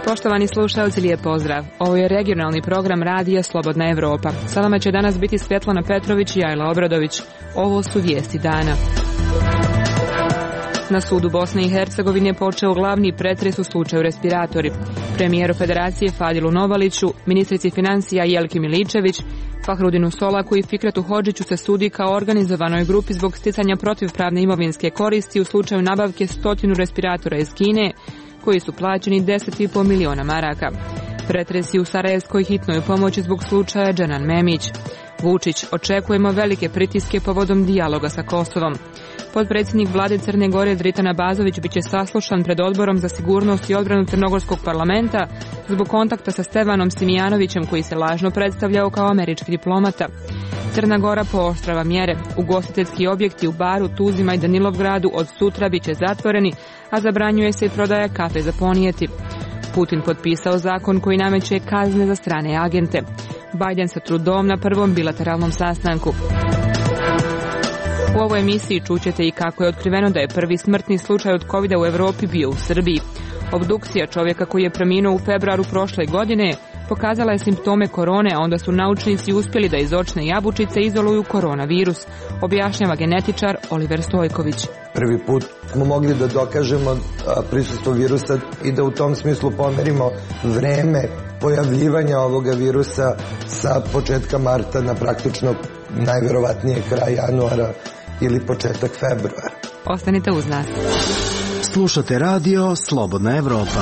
Poštovani slušalci, lijep pozdrav. Ovo je regionalni program radija Slobodna Evropa. Sa vama će danas biti Svetlana Petrović i Ajla Obradović. Ovo su vijesti dana. Na sudu Bosne i Hercegovine počeo glavni pretres u slučaju respiratori. Premijeru Federacije Fadilu Novaliću, ministrici financija Jelki Miličević, Fahrudinu Solaku i Fikretu Hodžiću se sudi kao organizovanoj grupi zbog sticanja protivpravne imovinske koristi u slučaju nabavke 100 respiratora iz Kine, koji su plaćeni 10,5 miliona maraka. Pretresi u Sarajevskoj hitnoj pomoći zbog slučaja Džanan Memić. Vučić: očekujemo velike pritiske povodom dijaloga sa Kosovom. Potpredsjednik vlade Crne Gore Dritan Abazović biće saslušan pred Odborom za sigurnost i odbranu Crnogorskog parlamenta zbog kontakta sa Stevanom Simijanovićem, koji se lažno predstavljao kao američki diplomata. Crna Gora pooštrava mjere. Ugostiteljski objekti u Baru, Tuzima i Danilovgradu od sutra biće zatvoreni, a zabranjuje se i prodaja kafe za ponijeti. Putin potpisao zakon koji nameće kazne za strane agente. Biden sa Trudom na prvom bilateralnom sastanku. U ovoj emisiji čućete i kako je otkriveno da je prvi smrtni slučaj od covida u Europi bio u Srbiji. Obdukcija čovjeka koji je preminuo u februaru prošle godine pokazala je simptome korone, a onda su naučnici uspjeli da iz očne jabučice izoluju koronavirus, objašnjava genetičar Oliver Stojković. Prvi put smo mogli da dokažemo prisustvo virusa i da u tom smislu pomerimo vreme pojavljivanja ovoga virusa sa početka marta na praktično najverovatnije kraj januara ili početak februara. Ostanite uz nas. Slušate radio Slobodna Evropa.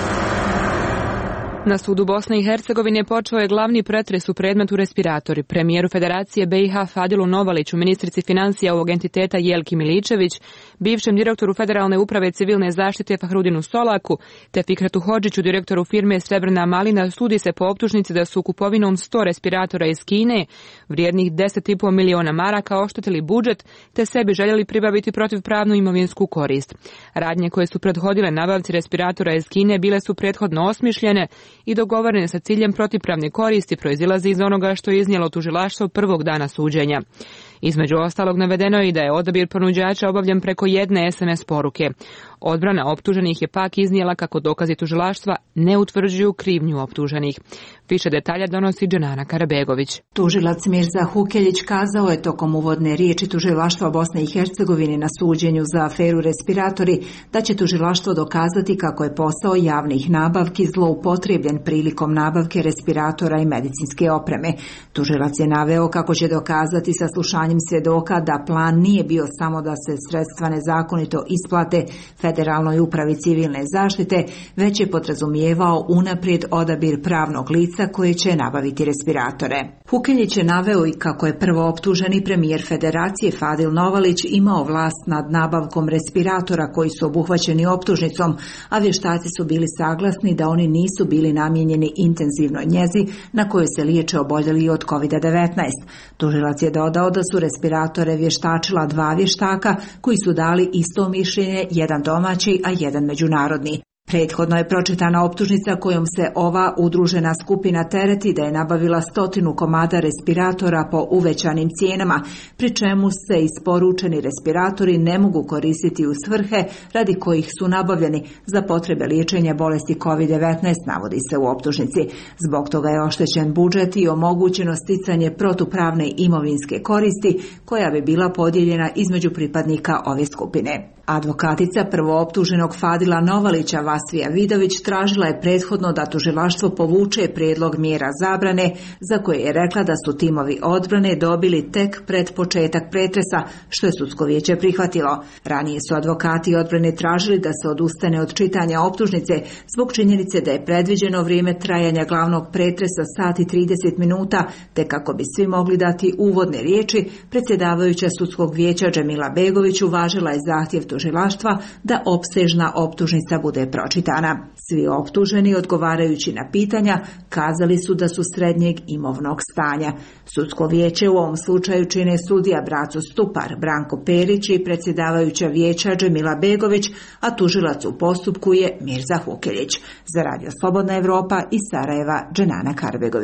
Na sudu Bosne i Hercegovine počeo je glavni pretres u predmetu respiratori. Premijeru Federacije BiH Fadilu Novaliću, ministrici financija ovog entiteta Jelki Miličević, bivšem direktoru Federalne uprave civilne zaštite Fahrudinu Solaku, te Fikretu Hodžiću, direktoru firme Srebrna malina, sudi se po optužnici da su kupovinom 100 respiratora iz Kine, vrijednih 10,5 miliona maraka, oštetili budžet, te sebi željeli pribaviti protivpravnu imovinsku korist. Radnje koje su prethodile nabavci respiratora iz Kine bile su prethodno osmišljene i dogovorene sa ciljem protivpravne koristi, proizilazi iz onoga što je iznijelo tužilaštvo prvog dana suđenja. Između ostalog navedeno je i da je odabir ponuđača obavljen preko jedne SMS poruke. Odbrana optuženih je pak iznijela kako dokazi tužilaštva ne utvrđuju krivnju optuženih. Više detalja donosi Dženana Karabegović. Tužilac Mirza Hukeljić kazao je tokom uvodne riječi tužilaštva Bosne i Hercegovine na suđenju za aferu respiratori da će tužilaštvo dokazati kako je posao javnih nabavki zloupotrebljen prilikom nabavke respiratora i medicinske opreme. Tužilac je naveo kako će dokazati saslušanjem svjedoka da plan nije bio samo da se sredstva nezakonito isplate Federalnoj upravi civilne zaštite, već je podrazumijevao unaprijed odabir pravnog lica koje će nabaviti respiratore. Hukeljić je naveo i kako je prvo optuženi premijer Federacije Fadil Novalić imao vlast nad nabavkom respiratora koji su obuhvaćeni optužnicom, a vještaci su bili saglasni da oni nisu bili namijenjeni intenzivnoj njezi na kojoj se liječe oboljeli od COVID-19. Tužilac je dodao da su respiratore vještačila 2 vještaka koji su dali isto mišljenje, jedan domaći, a jedan međunarodni. Prethodno je pročitana optužnica kojom se ova udružena skupina tereti da je nabavila 100 komada respiratora po uvećanim cijenama, pri čemu se isporučeni respiratori ne mogu koristiti u svrhe radi kojih su nabavljeni za potrebe liječenja bolesti COVID-19, navodi se u optužnici. Zbog toga je oštećen budžet i omogućeno sticanje protupravne imovinske koristi koja bi bila podijeljena između pripadnika ove skupine. Advokatica prvooptuženog Fadila Novalića Vasvija Vidović tražila je prethodno da tužilaštvo povuče prijedlog mjera zabrane za koje je rekla da su timovi odbrane dobili tek pred početak pretresa, što je sudsko vijeće prihvatilo. Ranije su advokati odbrane tražili da se odustane od čitanja optužnice zbog činjenice da je predviđeno vrijeme trajanja glavnog pretresa sat i 30 minuta, te kako bi svi mogli dati uvodne riječi, predsjedavajuća sudskog vijeća Džemila Begović uvažila je zahtjev tužilaštva da opsežna optužnica bude pročitana. Svi optuženi, odgovarajući na pitanja, kazali su da su srednjeg imovnog stanja. Sudsko vijeće u ovom slučaju čine sudija Braco Stupar, Branko Perić i predsjedavajuća vijeća Džemila Begović, a tužilac u postupku je Mirza Hukeljić. Za Radio Slobodna Evropa iz Sarajeva, Dženana Karbegović.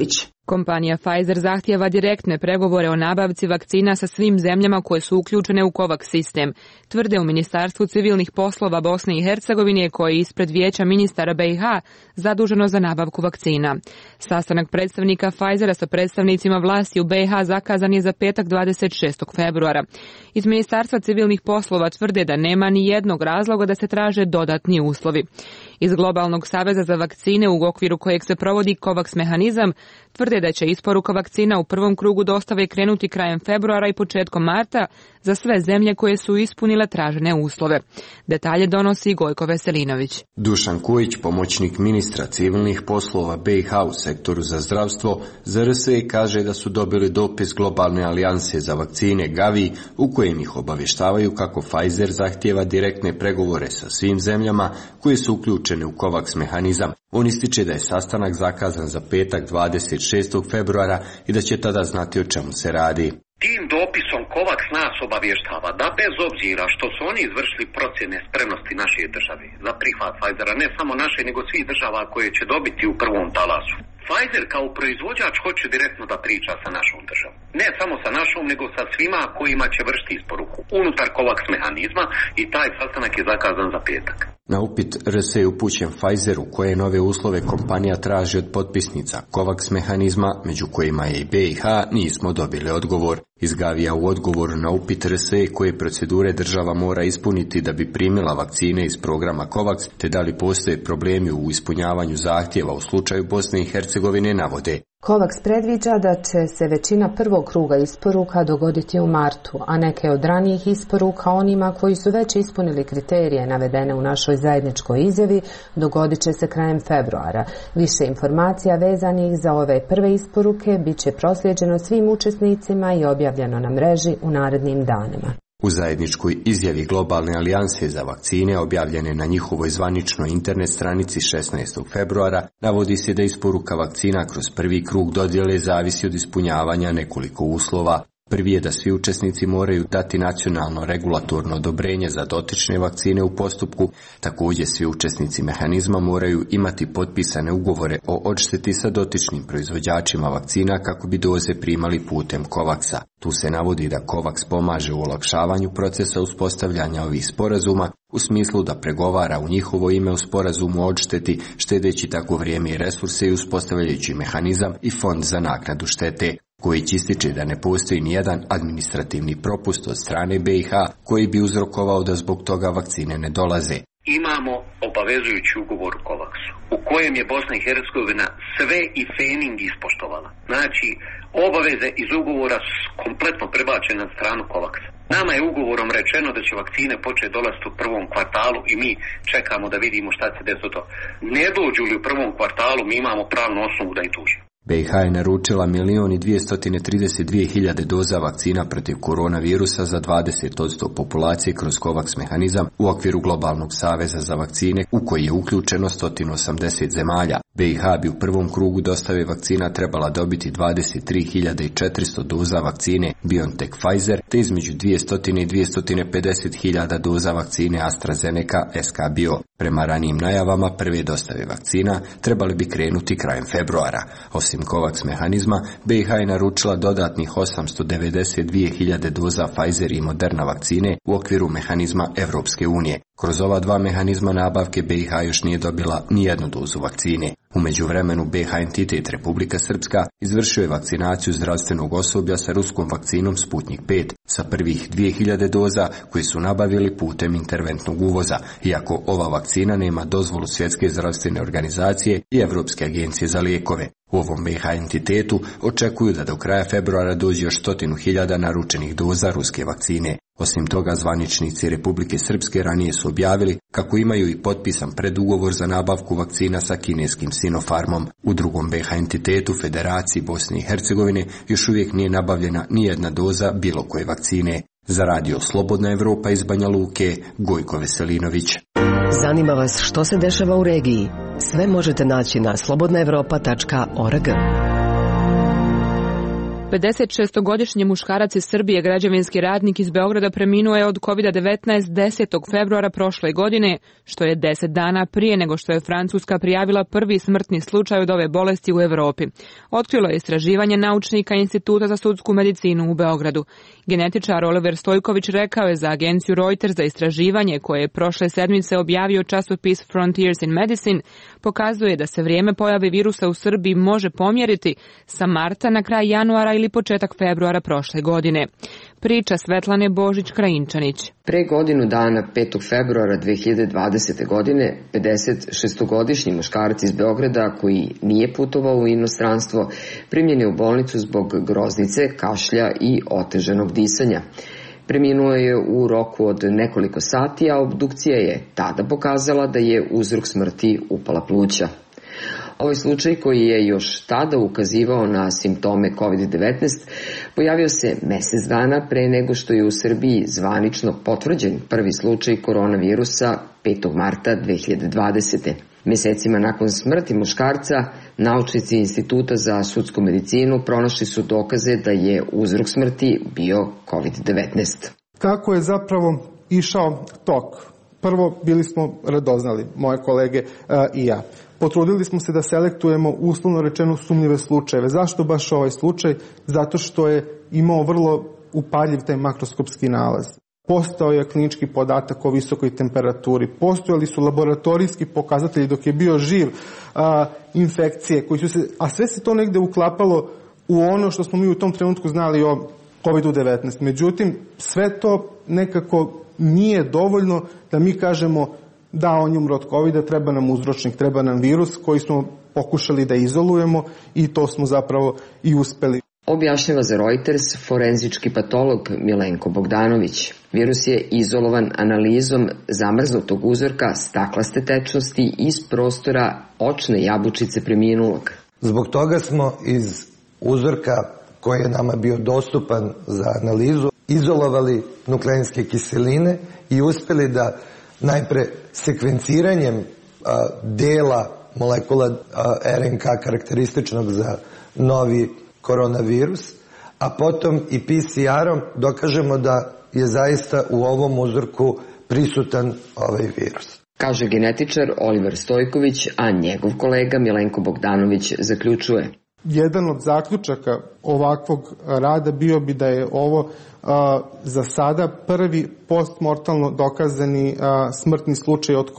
Kompanija Pfizer zahtijeva direktne pregovore o nabavci vakcina sa svim zemljama koje su uključene u COVAX sistem, tvrde u Ministarstvu civilnih poslova Bosne i Hercegovine, koje je ispred Vijeća ministara BiH zaduženo za nabavku vakcina. Sastanak predstavnika Pfizera sa predstavnicima vlasti u BiH zakazan je za petak 26. februara. Iz Ministarstva civilnih poslova tvrde da nema ni jednog razloga da se traže dodatni uslovi. Iz Globalnog saveza za vakcine, u okviru kojeg se provodi COVAX mehanizam, tvrde da će isporuka vakcina u prvom krugu dostave krenuti krajem februara i početkom marta za sve zemlje koje su ispunile tražene uslove. Detalje donosi Gojko Veselinović. Dušan Kojić, pomoćnik ministra civilnih poslova BiH u sektoru za zdravstvo, za RSE kaže da su dobili dopis Globalne alijanse za vakcine Gavi, u kojem ih obavještavaju kako Pfizer zahtijeva direktne pregovore sa svim zemljama koje su uključene u COVAX mehanizam. On ističe da je sastanak zakazan za petak 26. februara i da će tada znati o čemu se radi. Tim dopisom COVAX nas obavještava da bez obzira što su oni izvršili procjene spremnosti naše države za prihvat Pfizera, ne samo naše nego svih država koje će dobiti u prvom talasu, Pfizer kao proizvođač hoće direktno da priča sa našom državom. Ne samo sa našom, nego sa svima kojima će vršiti isporuku unutar COVAX mehanizma i taj sastanak je zakazan za petak. Na upit RSE upućen Pfizeru koje nove uslove kompanija traži od potpisnica COVAX mehanizma, među kojima je i BiH, nismo dobili odgovor. Iz Gavija u odgovoru na upit RSE koje procedure država mora ispuniti da bi primila vakcine iz programa COVAX, te da li postoje problemi u ispunjavanju zahtjeva u slučaju Bosne i Hercegovine, navode. COVAX predviđa da će se većina prvog kruga isporuka dogoditi u martu, a neke od ranijih isporuka onima koji su već ispunili kriterije navedene u našoj zajedničkoj izjavi dogodit će se krajem februara. Više informacija vezanih za ove prve isporuke bit će proslijeđeno svim učesnicima i objavljeno na mreži u narednim danima. U zajedničkoj izjavi Globalne alijanse za vakcine objavljene na njihovoj zvaničnoj internet stranici 16. februara navodi se da isporuka vakcina kroz prvi krug dodjele zavisi od ispunjavanja nekoliko uslova. Prvi je da svi učesnici moraju dati nacionalno regulatorno odobrenje za dotične vakcine u postupku. Također svi učesnici mehanizma moraju imati potpisane ugovore o odšteti sa dotičnim proizvođačima vakcina kako bi doze primali putem COVAX-a. Tu se navodi da COVAX pomaže u olakšavanju procesa uspostavljanja ovih sporazuma u smislu da pregovara u njihovo ime u sporazumu o odšteti, štedeći tako vrijeme i resurse i uspostavljajući mehanizam i fond za naknadu štete. Kojić ističe da ne postoji nijedan administrativni propust od strane BiH koji bi uzrokovao da zbog toga vakcine ne dolaze. Imamo obavezujući ugovor u COVAX-u u kojem je Bosna i Hercegovina sve i fening ispoštovala. Znači, obaveze iz ugovora su kompletno prebačene na stranu COVAX-a. Nama je ugovorom rečeno da će vakcine početi dolaziti u prvom kvartalu i mi čekamo da vidimo šta se desi to. Ne dođu li u prvom kvartalu, mi imamo pravnu osnovu da i tužimo. BiH je naručila 1.232.000 doza vakcina protiv koronavirusa za 20% populacije kroz COVAX mehanizam u okviru Globalnog saveza za vakcine u koji je uključeno 180 zemalja. BiH bi u prvom krugu dostave vakcina trebala dobiti 23.400 doza vakcine BioNTech Pfizer te između 200 i 250.000 doza vakcine AstraZeneca SK Bio. Prema ranijim najavama prve dostave vakcina trebali bi krenuti krajem februara. Osim COVAX mehanizma, BiH je naručila dodatnih 892.000 doza Pfizer i Moderna vakcine u okviru mehanizma Europske unije. Kroz ova dva mehanizma nabavke BiH još nije dobila ni jednu dozu vakcine. U međuvremenu BiH entitet Republika Srpska izvršio je vakcinaciju zdravstvenog osoblja sa ruskom vakcinom Sputnik 5 sa prvih 2.000 doza koji su nabavili putem interventnog uvoza, iako ova vakcina nema dozvolu Svjetske zdravstvene organizacije i Europske agencije za lijekove. U ovom BiH entitetu očekuju da do kraja februara dođe još 100.000 naručenih doza ruske vakcine. Osim toga, zvaničnici Republike Srpske ranije su objavili kako imaju i potpisan predugovor za nabavku vakcina sa kineskim Sinopharmom. U drugom BiH entitetu Federaciji Bosne i Hercegovine još uvijek nije nabavljena ni jedna doza bilo koje vakcine. Za radio Slobodna Evropa iz Banja Luke, Gojko Veselinović. Zanima vas što se dešava u regiji? Sve možete naći na slobodnaevropa.org. 56-godišnji muškarac iz Srbije, građevinski radnik iz Beograda, preminuo je od COVID-19 10. februara prošle godine, što je 10 dana prije nego što je Francuska prijavila prvi smrtni slučaj od ove bolesti u Evropi. Otkrilo je istraživanje naučnika Instituta za sudsku medicinu u Beogradu. Genetičar Oliver Stojković rekao je za agenciju Reuters da istraživanje koje je prošle sedmice objavio časopis Frontiers in Medicine pokazuje da se vrijeme pojave virusa u Srbiji može pomjeriti sa marta na kraj januara ili početak februara prošle godine. Priča Svetlane Božić-Krajinčanić. Pre godinu dana, 5. februara 2020. godine, 56-godišnji muškarac iz Beograda koji nije putovao u inostranstvo primljen je u bolnicu zbog groznice, kašlja i otežanog disanja. Preminuo je u roku od nekoliko sati, a obdukcija je tada pokazala da je uzrok smrti upala pluća. Ovaj slučaj, koji je još tada ukazivao na simptome COVID-19, pojavio se mesec dana pre nego što je u Srbiji zvanično potvrđen prvi slučaj koronavirusa 5. marta 2020. Mesecima nakon smrti muškarca, naučnici Instituta za sudsku medicinu pronašli su dokaze da je uzrok smrti bio COVID-19. Kako je zapravo išao tok? Prvo, bili smo radoznali, moje kolege i ja. Potrudili smo se da selektujemo uslovno rečeno sumnjive slučajeve. Zašto baš ovaj slučaj? Zato što je imao vrlo upaljiv taj makroskopski nalaz. Postao je klinički podatak o visokoj temperaturi. Postojali su laboratorijski pokazatelji dok je bio živ infekcije, a sve se to negde uklapalo u ono što smo mi u tom trenutku znali o COVID-19. Međutim, sve to nekako nije dovoljno da mi kažemo da on je umro od COVID-a, treba nam uzročnik, treba nam virus koji smo pokušali da izolujemo i to smo zapravo i uspeli. Objašnjava za Reuters forenzički patolog Milenko Bogdanović. Virus je izolovan analizom zamrznutog uzorka staklaste tečnosti iz prostora očne jabučice preminulog. Zbog toga smo iz uzorka koji je nama bio dostupan za analizu izolovali nukleinske kiseline i uspeli da najpre sekvenciranjem dela molekula RNK karakterističnog za novi koronavirus, a potom i PCR-om dokažemo da je zaista u ovom uzorku prisutan ovaj virus. Kaže genetičar Oliver Stojković, a njegov kolega Milenko Bogdanović zaključuje. Jedan od zaključaka ovakvog rada bio bi da je ovo za sada prvi postmortalno dokazani smrtni slučaj od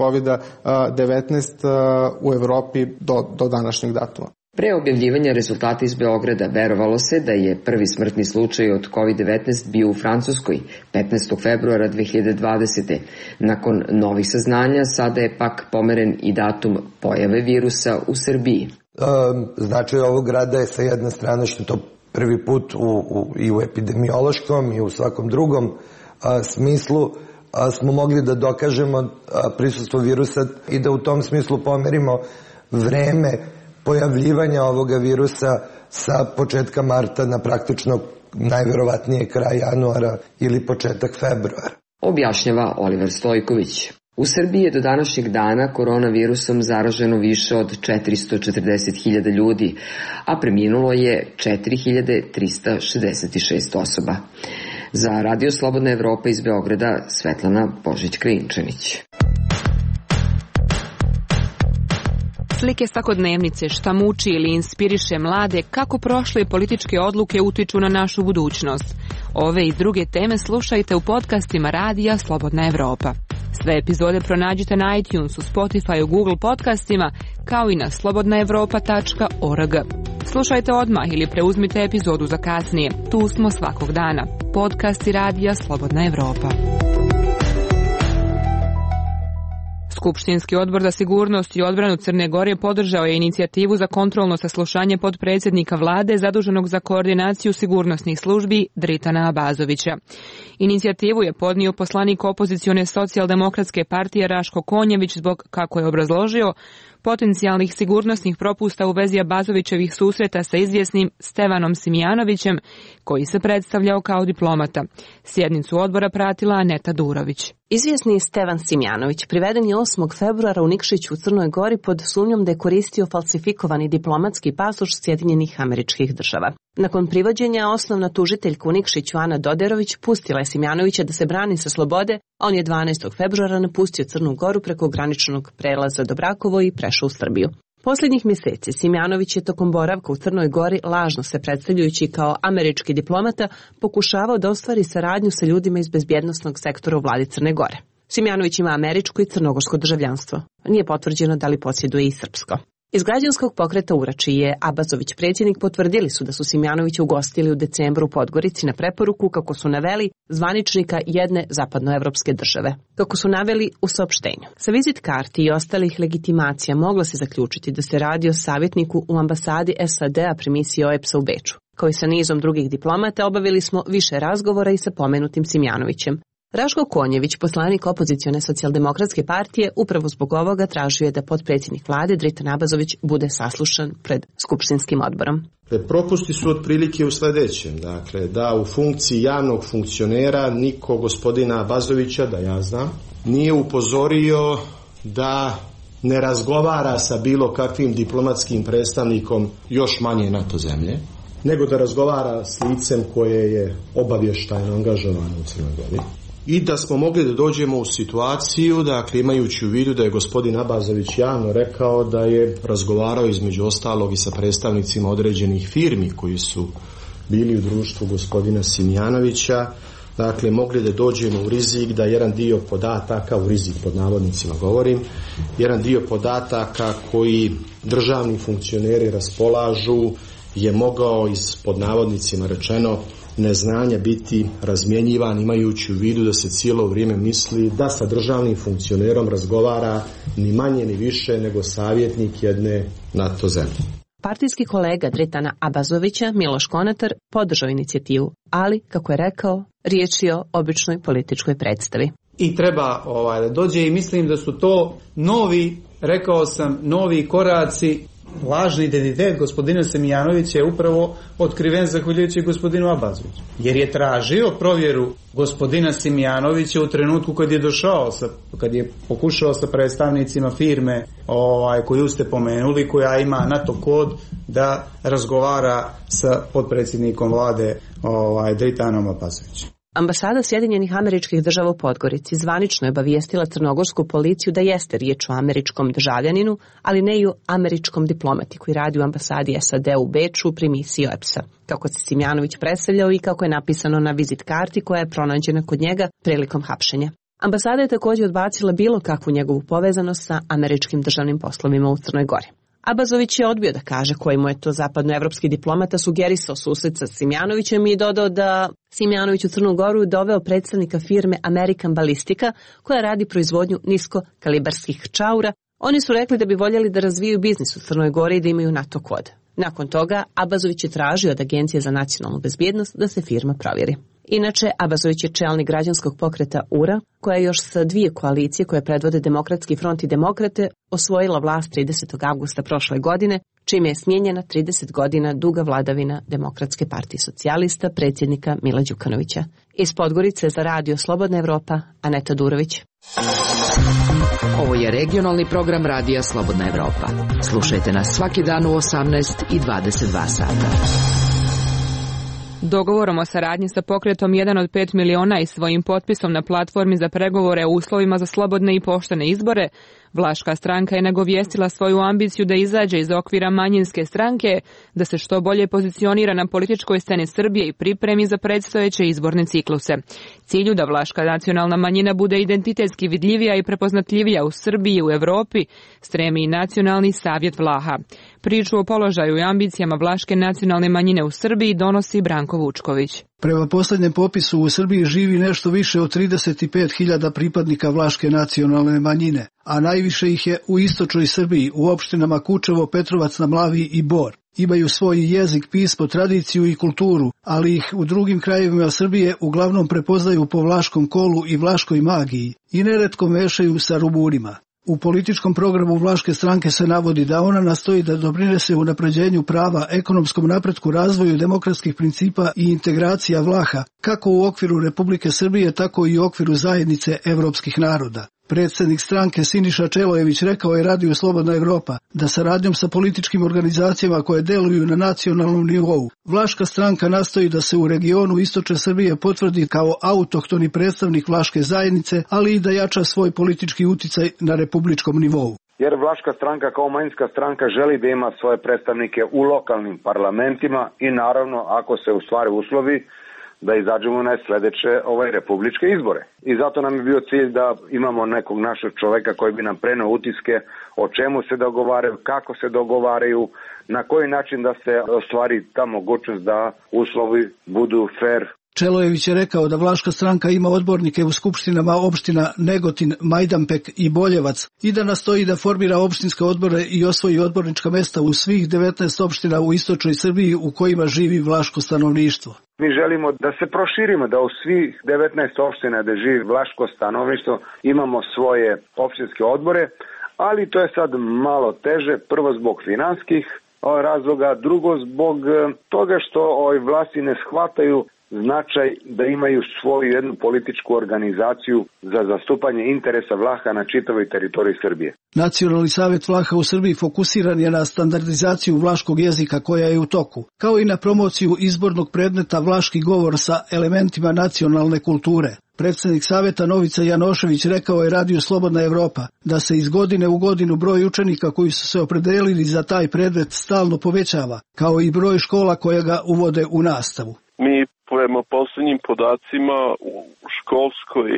COVID-19 u Evropi do današnjeg datuma. Pre objavljivanja rezultata iz Beograda verovalo se da je prvi smrtni slučaj od COVID-19 bio u Francuskoj 15. februara 2020. Nakon novih saznanja sada je pak pomeren i datum pojave virusa u Srbiji. Značaj ovog rada je sa jedne strane što to prvi put i u epidemiološkom i u svakom drugom smislu smo mogli da dokažemo prisustvo virusa i da u tom smislu pomerimo vreme pojavljivanja ovoga virusa sa početka marta na praktično najverovatnije kraj januara ili početak februara. Objašnjava Oliver Stojković. U Srbiji je do današnjeg dana koronavirusom zaraženo više od 440.000 ljudi, a preminulo je 4.366 osoba. Za Radio Slobodna Evropa iz Beograda, Svetlana Božić-Krajinčanić. Slike svakodnevnice, šta muči ili inspiriše mlade, kako prošle političke odluke utiču na našu budućnost. Ove i druge teme slušajte u podcastima Radija Slobodna Evropa. Sve epizode pronađite na iTunesu, Spotify, Google podcastima, kao i na slobodnaevropa.org. Slušajte odmah ili preuzmite epizodu za kasnije. Tu smo svakog dana. Podcasti Radija Slobodna Evropa. Skupštinski odbor za sigurnost i odbranu Crne Gore podržao je inicijativu za kontrolno saslušanje potpredsjednika vlade zaduženog za koordinaciju sigurnosnih službi Dritana Abazovića. Inicijativu je podnio poslanik opozicione socijaldemokratske partije Raško Konjević zbog, kako je obrazložio, potencijalnih sigurnosnih propusta u vezi Abazovićevih susreta sa izvjesnim Stevanom Simijanovićem, koji se predstavljao kao diplomata. Sjednicu odbora pratila Aneta Durović. Izvjesni Stevan Simjanović priveden je 8. februara u Nikšiću u Crnoj Gori pod sumnjom da je koristio falsifikovani diplomatski pasoš Sjedinjenih Američkih Država. Nakon privođenja, osnovna tužiteljka u Nikšiću Ana Doderović pustila je Simjanovića da se brani sa slobode, a on je 12. februara napustio Crnu Goru preko graničnog prelaza Dobrakovo i prešao u Srbiju. Posljednjih mjeseci Simjanović je tokom boravka u Crnoj Gori, lažno se predstavljajući kao američki diplomata, pokušavao da ostvari saradnju sa ljudima iz bezbjednosnog sektora u vladi Crne Gore. Simjanović ima američko i crnogorsko državljanstvo. Nije potvrđeno da li posjeduje i srpsko. Iz građanskog pokreta URA, čiji je Abazović predsjednik, potvrdili su da su Simjanovića ugostili u decembru u Podgorici na preporuku, kako su naveli, zvaničnika jedne zapadnoevropske države. Kako su naveli u saopštenju. Sa vizit karti i ostalih legitimacija moglo se zaključiti da se radi o savjetniku u ambasadi SAD-a pri misiji OEBS-a u Beču. Kao i sa nizom drugih diplomata, obavili smo više razgovora i sa pomenutim Simjanovićem. Raško Konjević, poslanik opozicione socijaldemokratske partije, upravo zbog ovoga tražio je da potpredsjednik vlade Dritan Abazović bude saslušan pred skupštinskim odborom. Propusti su otprilike u sljedećem, dakle, da u funkciji javnog funkcionera niko gospodina Abazovića, da ja znam, nije upozorio da ne razgovara sa bilo kakvim diplomatskim predstavnikom još manje NATO zemlje, nego da razgovara s licem koje je obavještajno angažovano u Crnoj Gori. I da smo mogli da dođemo u situaciju, dakle, imajući u vidu da je gospodin Abazović javno rekao da je razgovarao između ostalog i sa predstavnicima određenih firmi koji su bili u društvu gospodina Simjanovića, dakle, mogli da dođemo u rizik da jedan dio podataka, u rizik pod navodnicima govorim, jedan dio podataka koji državni funkcioneri raspolažu je mogao iz pod navodnicima rečeno neznanja biti razmjenjivan, imajući u vidu da se cijelo vrijeme misli da sa državnim funkcionerom razgovara ni manje ni više nego savjetnik jedne NATO zemlje. Partijski kolega Dritana Abazovića, Miloš Konatar, podržao inicijativu, ali, kako je rekao, riječ je o običnoj političkoj predstavi. I treba da dođe i mislim da su to novi koraci. Lažni identitet gospodina Simjanovića je upravo otkriven zahvaljujući gospodinu Abazoviću. Jer je tražio provjeru gospodina Simjanovića u trenutku kad je pokušao sa predstavnicima firme koju ste pomenuli, koja ima NATO kod, da razgovara sa potpredsjednikom vlade Dritanom Abazovićem. Ambasada Sjedinjenih Američkih Država u Podgorici zvanično je obavijestila crnogorsku policiju da jeste riječ o američkom državljaninu, ali ne i o američkom diplomati koji radi u ambasadi SAD u Beču pri misiji OEBS-a, kako se Simjanović predstavljao i kako je napisano na vizit karti koja je pronađena kod njega prilikom hapšenja. Ambasada je također odbacila bilo kakvu njegovu povezanost sa američkim državnim poslovima u Crnoj Gori. Abazović je odbio da kaže koji mu je to zapadnoevropski diplomata sugerisao susret sa Simjanovićem i dodao da Simjanović u Crnu Goru doveo predstavnika firme American Ballistica koja radi proizvodnju niskokalibarskih čaura. Oni su rekli da bi voljeli da razviju biznis u Crnoj Gori i da imaju NATO kod. Nakon toga Abazović je tražio od Agencije za nacionalnu bezbjednost da se firma provjeri. Inače, Abazović je čelnik građanskog pokreta URA, koja je još sa dvije koalicije koje predvode Demokratski front i Demokrate osvojila vlast 30. augusta prošle godine, čime je smijenjena 30 godina duga vladavina Demokratske partije socijalista predsjednika Mila Đukanovića. Iz Podgorice za radio Slobodna Evropa, Aneta Durović. Ovo je regionalni program radija Slobodna Evropa. Slušajte nas svaki dan u 18 i 22 sata. Dogovorom o saradnji sa pokretom 1 od 5 miliona i svojim potpisom na platformi za pregovore o uslovima za slobodne i poštene izbore, Vlaška stranka je nagovijestila svoju ambiciju da izađe iz okvira manjinske stranke, da se što bolje pozicionira na političkoj sceni Srbije i pripremi za predstojeće izborne cikluse. Cilju da vlaška nacionalna manjina bude identitetski vidljivija i prepoznatljivija u Srbiji i u Evropi stremi i Nacionalni savjet Vlaha. Priču o položaju i ambicijama vlaške nacionalne manjine u Srbiji donosi Branko Vučković. Prema posljednjem popisu u Srbiji živi nešto više od 35.000 pripadnika vlaške nacionalne manjine, a najviše ih je u istočnoj Srbiji, u opštinama Kučevo, Petrovac na Mlavi i Bor. Imaju svoj jezik, pismo, tradiciju i kulturu, ali ih u drugim krajevima Srbije uglavnom prepoznaju po vlaškom kolu i vlaškoj magiji i neretko mešaju sa Rumunima. U političkom programu Vlaške stranke se navodi da ona nastoji da doprinese unapređenju prava, ekonomskom napretku, razvoju demokratskih principa i integracija Vlaha, kako u okviru Republike Srbije, tako i u okviru zajednice evropskih naroda. Predsjednik stranke Siniša Čelojević rekao je Radiju Slobodna Evropa da saradnjom sa političkim organizacijama koje deluju na nacionalnom nivou, Vlaška stranka nastoji da se u regionu istočne Srbije potvrdi kao autohtoni predstavnik Vlaške zajednice, ali i da jača svoj politički uticaj na republičkom nivou. Jer Vlaška stranka kao manjinska stranka želi da ima svoje predstavnike u lokalnim parlamentima i naravno ako se u stvari uslovi da izađemo na sledeće republičke izbore. I zato nam je bio cilj da imamo nekog našeg čoveka koji bi nam preneo utiske o čemu se dogovaraju, kako se dogovaraju, na koji način da se ostvari ta mogućnost da uslovi budu fair. Čelojević je rekao da Vlaška stranka ima odbornike u skupštinama opština Negotin, Majdanpek i Boljevac i da nastoji da formira opštinske odbore i osvoji odbornička mesta u svih 19 opština u istočnoj Srbiji u kojima živi vlaško stanovništvo. Mi želimo da se proširimo, da u svih 19 opština gde živi vlaško stanovništvo imamo svoje opštinske odbore, ali to je sad malo teže, prvo zbog finanskih razloga, drugo zbog toga što vlasti ne shvataju značaj da imaju svoju jednu političku organizaciju za zastupanje interesa Vlaha na čitavoj teritoriji Srbije. Nacionalni savjet Vlaha u Srbiji fokusiran je na standardizaciju vlaškog jezika koja je u toku, kao i na promociju izbornog predmeta vlaški govor sa elementima nacionalne kulture. Predsjednik savjeta Novica Janošević rekao je Radiju Slobodna Evropa da se iz godine u godinu broj učenika koji su se opredelili za taj predmet stalno povećava, kao i broj škola koje ga uvode u nastavu. Mi prema posljednjim podacima u školskoj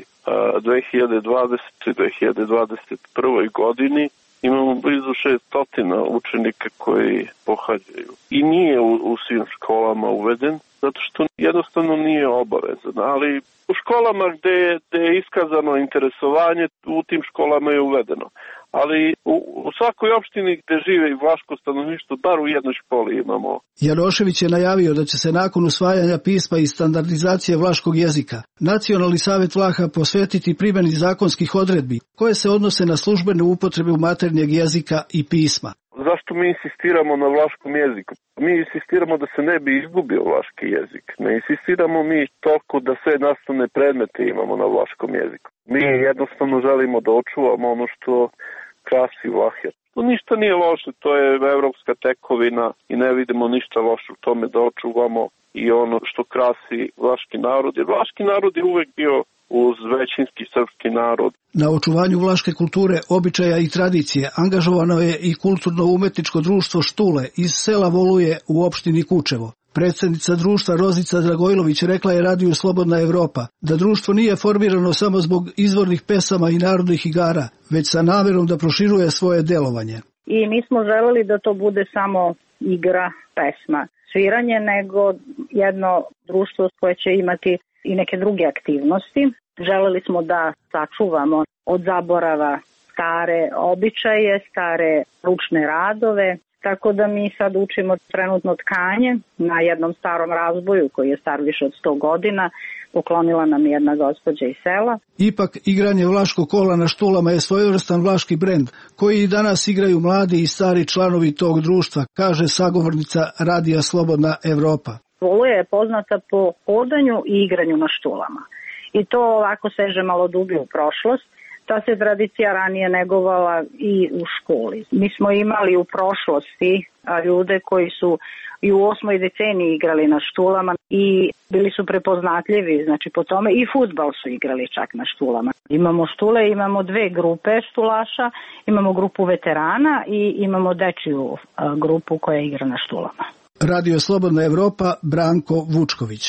2020-2021. godini imamo blizu 600 učenika koji pohađaju. I nije u svim školama uveden, zato što jednostavno nije obavezan. Ali u školama gde je iskazano interesovanje, u tim školama je uvedeno. Ali u svakoj opštini gde žive i vlaško stanovništvo, bar u jednoj školi imamo. Janošević je najavio da će se nakon usvajanja pisma i standardizacije vlaškog jezika Nacionalni savjet Vlaha posvetiti primjeni zakonskih odredbi koje se odnose na službenu upotrebu maternjeg jezika i pisma. Zašto mi insistiramo na vlaškom jeziku? Mi insistiramo da se ne bi izgubio vlaški jezik. Ne insistiramo mi toliko da sve nastavne predmete imamo na vlaškom jeziku. Mi jednostavno želimo da očuvamo ono što krasi Vlahe. To ništa nije loše, to je evropska tekovina i ne vidimo ništa loše u tome da očuvamo i ono što krasi vlaški narod. Jer vlaški narod je uvek bio uz većinski srpski narod. Na očuvanju vlaške kulture, običaja i tradicije angažovano je i kulturno-umetničko društvo Štule iz sela Voluje u opštini Kučevo. Predsjednica društva Rozica Dragojlović rekla je Radiju Slobodna Evropa da društvo nije formirano samo zbog izvornih pesama i narodnih igara, već sa namerom da proširuje svoje delovanje. I nismo želeli da to bude samo igra, pesma, sviranje, nego jedno društvo koje će imati i neke druge aktivnosti. Želeli smo da sačuvamo od zaborava stare običaje, stare ručne radove, tako da mi sad učimo trenutno tkanje na jednom starom razboju koji je star više od 100 godina. Poklonila nam jedna gospođa iz sela. Ipak, igranje vlaškog kola na štulama je svojevrstan vlaški brend, koji i danas igraju mladi i stari članovi tog društva, kaže sagovornica Radija Slobodna Evropa. Voluje je poznata po hodanju i igranju na štulama. I to ovako seže malo dublje u prošlost. Ta se tradicija ranije negovala i u školi. Mi smo imali u prošlosti ljude koji su i u 8. deceniji igrali na štulama i bili su prepoznatljivi, znači po tome i fudbal su igrali čak na štulama. Imamo štule, imamo dve grupe štulaša, imamo grupu veterana i imamo dečiju grupu koja igra na štulama. Radio Slobodna Evropa, Branko Vučković.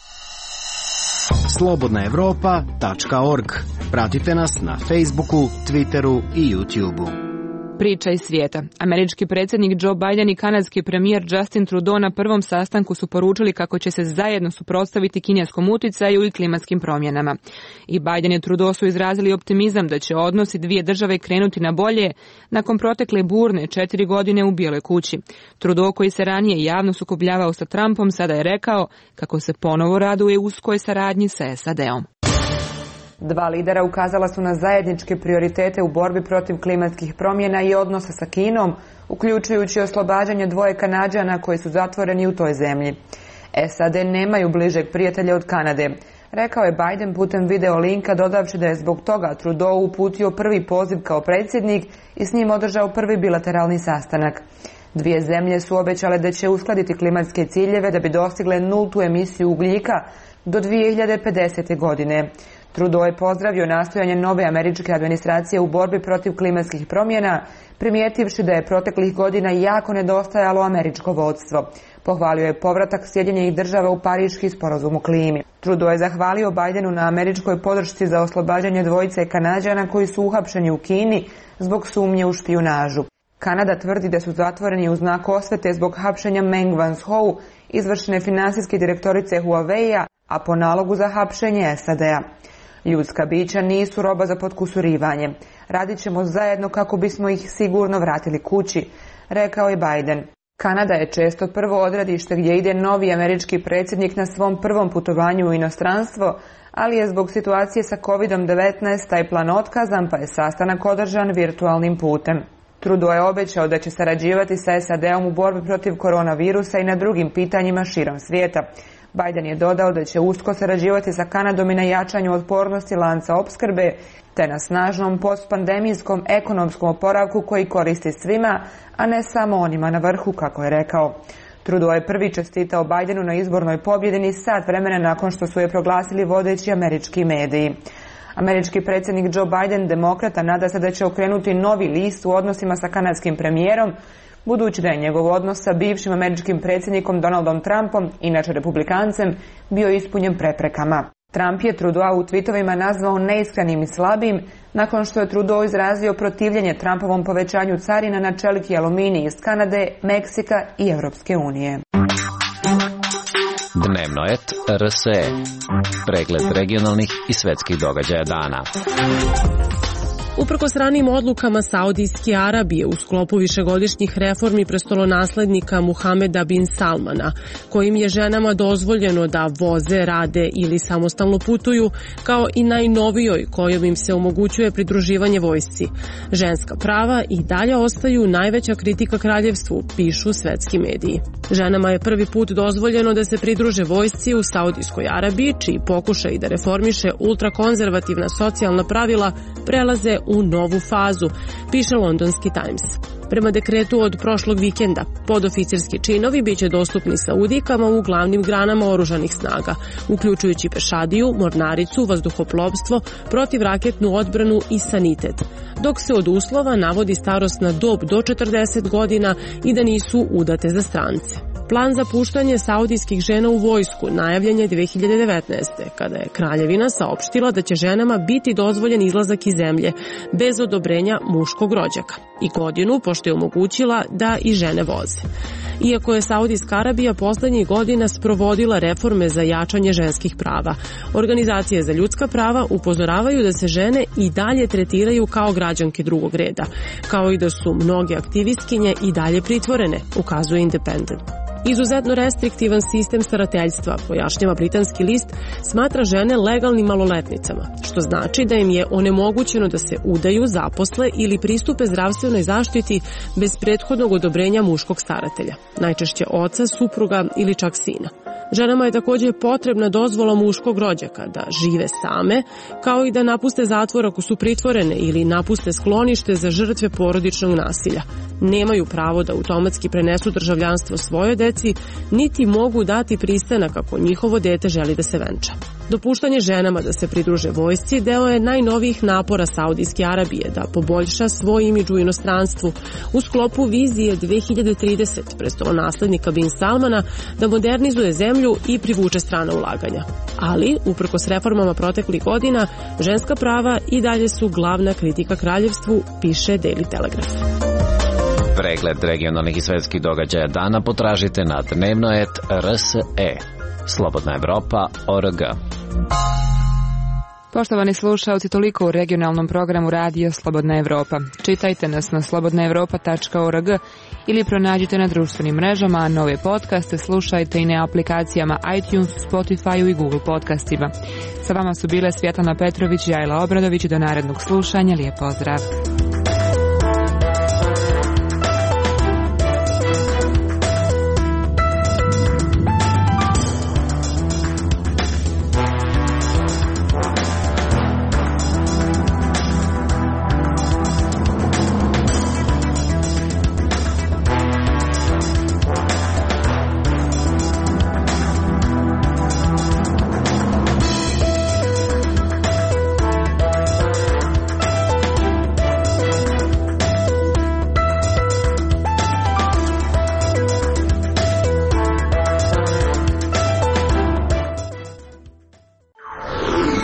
slobodnaevropa.org. Pratite nas na Facebooku, Twitteru i YouTubeu. Priča iz svijeta. Američki predsjednik Joe Biden i kanadski premijer Justin Trudeau na prvom sastanku su poručili kako će se zajedno suprotstaviti kineskom uticaju i klimatskim promjenama. I Biden i Trudeau su izrazili optimizam da će odnosi dvije države krenuti na bolje nakon protekle burne 4 godine u Bijeloj kući. Trudeau, koji se ranije javno sukobljavao sa Trumpom, sada je rekao kako se ponovo raduje uskoj saradnji sa SAD-om. Dva lidera ukazala su na zajedničke prioritete u borbi protiv klimatskih promjena i odnosa sa Kinom, uključujući oslobađanje dvoje Kanađana koji su zatvoreni u toj zemlji. SAD nemaju bližeg prijatelja od Kanade. rekao je Biden putem video linka, dodavši da je zbog toga Trudeau uputio prvi poziv kao predsjednik i s njim održao prvi bilateralni sastanak. Dvije zemlje su obećale da će uskladiti klimatske ciljeve da bi dostigle nultu emisiju ugljika do 2050. godine. Trudeau je pozdravio nastojanje nove američke administracije u borbi protiv klimatskih promjena, primijetivši da je proteklih godina jako nedostajalo američko vodstvo. Pohvalio je povratak Sjedinjenih država u Pariški sporazum o klimi. Trudeau je zahvalio Bidenu na američkoj podršci za oslobađanje dvojice Kanađana koji su uhapšeni u Kini zbog sumnje u špijunažu. Kanada tvrdi da su zatvoreni u znak osvete zbog hapšenja Meng Wanzhou, izvršene finansijske direktorice Huawei-a, a po nalogu za hapšenje SAD-a. Ljudska bića nisu roba za potkusurivanje. Radit ćemo zajedno kako bismo ih sigurno vratili kući, rekao je Biden. Kanada je često prvo odredište gdje ide novi američki predsjednik na svom prvom putovanju u inostranstvo, ali je zbog situacije sa COVID-19 taj plan otkazan, pa je sastanak održan virtualnim putem. Trudeau je obećao da će sarađivati sa SAD-om u borbi protiv koronavirusa i na drugim pitanjima širom svijeta. Biden je dodao da će usko sarađivati sa Kanadom i na jačanju otpornosti lanca opskrbe, te na snažnom postpandemijskom ekonomskom oporavku koji koristi svima, a ne samo onima na vrhu, kako je rekao. Trudeau je prvi čestitao Bidenu na izbornoj pobjedi ni sat vremena nakon što su je proglasili vodeći američki mediji. Američki predsjednik Joe Biden, demokrata, nada se da će okrenuti novi list u odnosima sa kanadskim premijerom, budući da je njegov odnos sa bivšim američkim predsjednikom Donaldom Trumpom, inače republikancem, bio ispunjen preprekama. Trump je Trudeau u tweetovima nazvao neiskrenim i slabim, nakon što je Trudeau izrazio protivljenje Trumpovom povećanju carina na čelik i aluminij iz Kanade, Meksika i Europske unije. Dnevnoet RSE. Pregled regionalnih i svetskih događaja dana. Uprkos ranijim odlukama Saudijske Arabije u sklopu višegodišnjih reformi prestolonaslednika Muhameda bin Salmana, kojim je ženama dozvoljeno da voze, rade ili samostalno putuju, kao i najnovijoj kojom im se omogućuje pridruživanje vojsci. Ženska prava i dalje ostaju najveća kritika kraljevstvu, pišu svetski mediji. Ženama je prvi put dozvoljeno da se pridruže vojsci u Saudijskoj Arabiji, čiji pokušaj da reformiše ultrakonzervativna socijalna pravila prelaze u novu fazu, piše londonski Times. Prema dekretu od prošlog vikenda, podoficirski činovi biće dostupni Saudijkama u glavnim granama oružanih snaga, uključujući pešadiju, mornaricu, vazduhoplovstvo, protivraketnu odbranu i sanitet, dok se od uslova navodi starosna dob do 40 godina i da nisu udate za strance. Plan za puštanje saudijskih žena u vojsku najavljen je 2019. kada je kraljevina saopštila da će ženama biti dozvoljen izlazak iz zemlje bez odobrenja muškog rođaka i godinu pošto je omogućila da i žene voze. Iako je Saudijska Arabija poslednjih godina sprovodila reforme za jačanje ženskih prava, organizacije za ljudska prava upozoravaju da se žene i dalje tretiraju kao građanke drugog reda, kao i da su mnoge aktivistkinje i dalje pritvorene, ukazuje Independent. Izuzetno restriktivan sistem starateljstva, pojašnjava britanski list, smatra žene legalnim maloletnicama, što znači da im je onemogućeno da se udaju, zaposle ili pristupe zdravstvenoj zaštiti bez prethodnog odobrenja muškog staratelja, najčešće oca, supruga ili čak sina. Ženama je također potrebna dozvola muškog rođaka da žive same, kao i da napuste zatvor ako su pritvorene ili napuste sklonište za žrtve porodičnog nasilja. Nemaju pravo da automatski prenesu državljanstvo svojoj deci, niti mogu dati pristanak ako njihovo dete želi da se venča. Dopuštanje ženama da se pridruže vojsci deo je najnovijih napora Saudijske Arabije da poboljša svoj imidž u inostranstvu u sklopu vizije 2030 prestolonaslednika bin Salmana da modernizuje zemlju i privuče strana ulaganja. Ali, uprkos reformama proteklih godina, ženska prava i dalje su glavna kritika kraljevstvu, piše Daily Telegraph. Pregled regionalnih i svetskih događaja dana potražite na Dnevnoet RSE. Slobodna Evropa.org. Poštovani slušalci, toliko u regionalnom programu Radio Slobodna Evropa. Čitajte nas na slobodnaevropa.org ili pronađite na društvenim mrežama, a nove podcaste slušajte i na aplikacijama iTunes, Spotify i Google podcastima. Sa vama su bile Svjetlana Petrović i Ajla Obradović. Do narednog slušanja. Lijep pozdrav.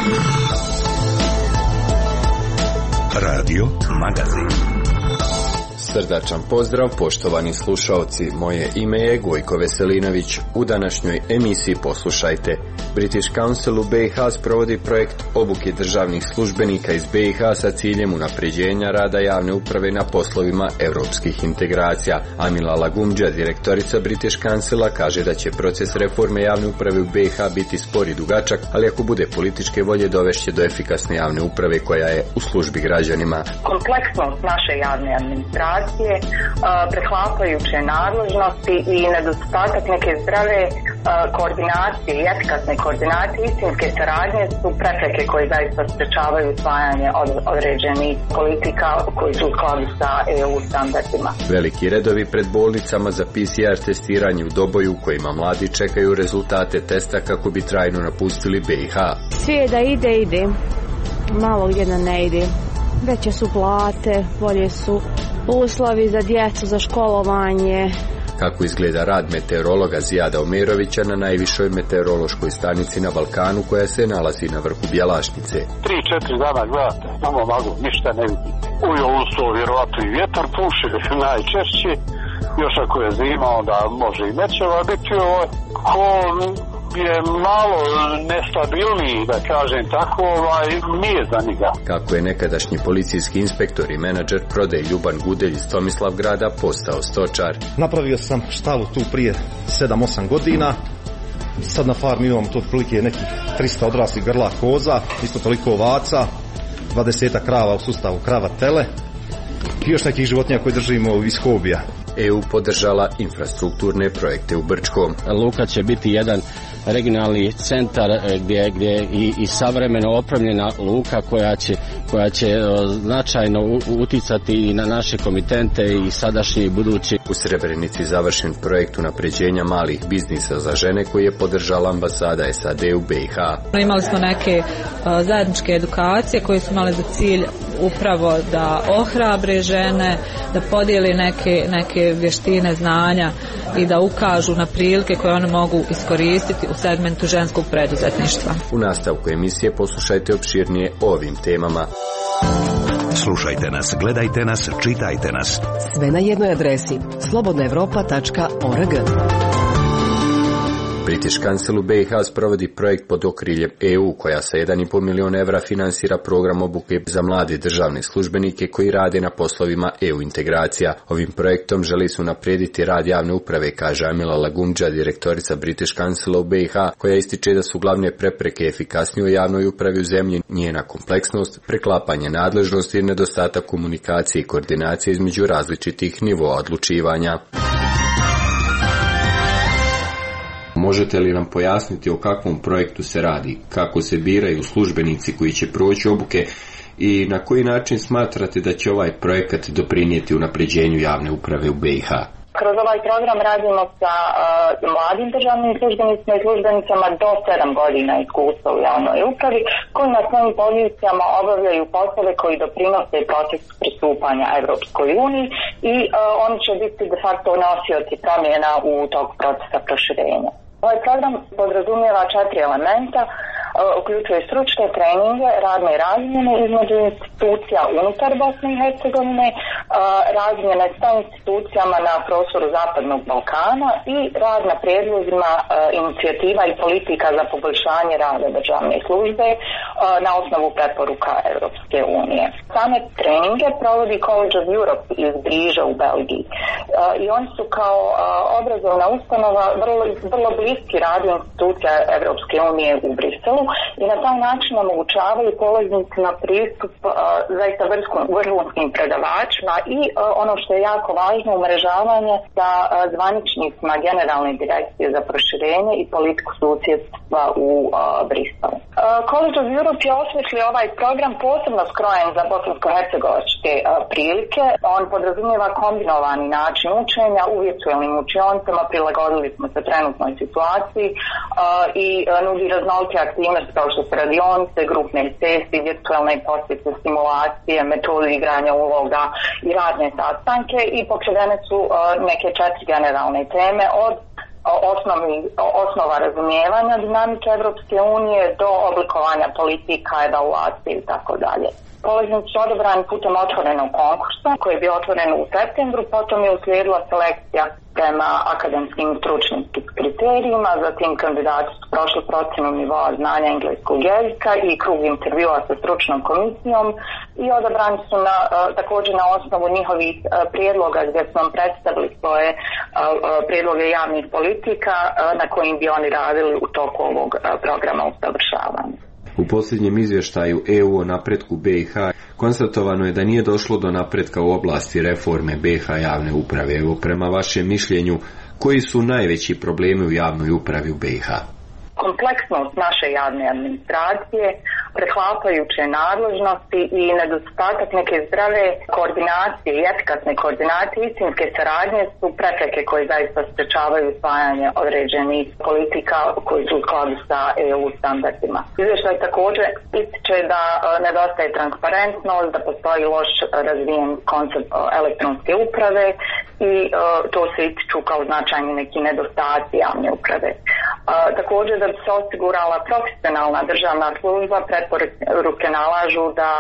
Radio Magazin. Srdačan pozdrav, poštovani slušaoci. Moje ime je Gojko Veselinović. U današnjoj emisiji poslušajte. British Council u BiH sprovodi projekt obuke državnih službenika iz BiH sa ciljem unapređenja rada javne uprave na poslovima europskih integracija. Amila Lagumdža, direktorica British Councila, kaže da će proces reforme javne uprave u BiH biti spor i dugačak, ali ako bude političke volje dovešće do efikasne javne uprave koja je u službi građanima. Kompleksnost naše javne administracije, preklapajuće nadležnosti i nedostatak neke zdrave koordinacije i efikasne koordinacije istinske saradnje su prepreke koje zaista sprečavaju usvajanje određenih politika koji su u skladu sa EU standardima. Veliki redovi pred bolnicama za PCR testiranje u Doboju u kojima mladi čekaju rezultate testa kako bi trajno napustili BiH. Svi je da ide, malo gdje da ne ide. Veće su plate, bolje su uslovi za djecu, za školovanje. Kako izgleda rad meteorologa Zijada Omerovića na najvišoj meteorološkoj stanici na Balkanu koja se nalazi na vrhu Bjelašnice. 3-4 dana gledate, samo maglu, ništa ne vidite. Usto vjerovatno i vjetar puši najčešće, još ako je zima onda može i nećeva biti ko je malo nestabilniji, da kažem tako, nije za njega. Kako je nekadašnji policijski inspektor i menadžer prodaje Ljuban Gudelj iz Tomislavgrada postao stočar. Napravio sam štalu tu prije 7-8 godina. Sad na farmi imamo to otprilike nekih 300 odraslih grla koza, isto toliko ovaca, 20 krava u sustavu krava tele i još nekih životinja koje držimo iz hobija. EU podržala infrastrukturne projekte u Brčkom. Luka će biti jedan regionalni centar gdje i savremeno opremljena luka koja će značajno uticati i na naše komitente i sadašnji i budući. U Srebrenici završen projekt unapređenja malih biznisa za žene koji je podržala ambasada SAD u BiH. Imali smo neke zajedničke edukacije koje su imale za cilj upravo da ohrabre žene, da podijeli neke vještine, znanja i da ukažu na prilike koje one mogu iskoristiti u segmentu ženskog preduzetništva. U nastavku emisije poslušajte opširnije o ovim temama. Slušajte nas, gledajte nas, čitajte nas. Sve na jednoj adresi slobodnaevropa.org. British Council u BiH sprovodi projekt pod okriljem EU koja sa 1,5 milion evra finansira program obuke za mlade državne službenike koji rade na poslovima EU integracija. Ovim projektom želi se unaprijediti rad javne uprave, kaže Amila Lagumdža, direktorica British Councila u BiH, koja ističe da su glavne prepreke efikasnijoj javnoj upravi u zemlji njena kompleksnost, preklapanje nadležnosti i nedostatak komunikacije i koordinacije između različitih nivoa odlučivanja. Možete li nam pojasniti o kakvom projektu se radi, kako se biraju službenici koji će proći obuke i na koji način smatrate da će ovaj projekat doprinijeti unapređenju javne uprave u BiH? Kroz ovaj program radimo sa mladim državnim službenicima i službenicama do 7 godina iskustva u javnoj upravi koji na svojim pozicijama obavljaju poslove koji doprinose procesu pristupanja Evropskoj uniji i oni će biti de facto nosioci promjena u tog procesa proširenja. Ovaj program podrazumijeva 4 elementa, uključuje stručne treninge, radne razmjene između institucija unutar Bosne i Hercegovine, razmjene sa institucijama na prostoru Zapadnog Balkana i rad na prijedlozima inicijativa i politika za poboljšanje rada državne službe na osnovu preporuka Europske unije. Same treninge provodi College of Europe iz Briža u Belgiji i oni su kao obrazovna ustanova vrlo bliski radu institucija Europske unije u Briselu i na taj način omogućavaju polaznicima pristup zaista vrhunskim predavačima i ono što je jako važno, umrežavanje sa zvaničnicima Generalne direkcije za proširenje i politiku susjedstva u Briselu. College of Europe je osmislio ovaj program posebno skrojen za bosansko-hercegovačke prilike. On podrazumijeva kombinovani način učenja u virtualnim učionicama, prilagodili smo se trenutnoj situaciji i nudi raznolike aktivnosti kao što su radionice, grupne sesije, virtualne posjete, simulacije, metode igranja uloga i radne sastanke i pokrivene su neke 4 generalne teme od osnova razumijevanja dinamike Evropske unije do oblikovanja politika, evaluacije i tako dalje. Polaznici su odabrani putem otvorenog konkursa koji je bio otvoren u septembru, potom je uslijedila selekcija prema akademskim stručnim kriterijima, zatim kandidati su prošli procjenu nivoa znanja engleskog jezika i krug intervjua sa stručnom komisijom i odabrani su također na osnovu njihovih prijedloga gdje su nam predstavili svoje prijedloge javnih politika na kojim bi oni radili u toku ovog programa usavršavanja. U posljednjem izvještaju EU o napretku BiH konstatovano je da nije došlo do napretka u oblasti reforme BiH javne uprave. Evo, prema vašem mišljenju, koji su najveći problemi u javnoj upravi u BiH? Kompleksnost naše javne administracije, preklapajuće nadležnosti i nedostatak neke zdrave koordinacije i efikasne koordinacije istinske saradnje su prepreke koje zaista sprečavaju usvajanje određenih politika koji su u skladu sa EU standardima. Izvještaj također ističe da nedostaje transparentnost, da postoji loš razvijen koncept elektronske uprave i to se ističu kao značajni neki nedostaci javne uprave. Također da bi se osigurala profesionalna državna služba, preporuke nalažu da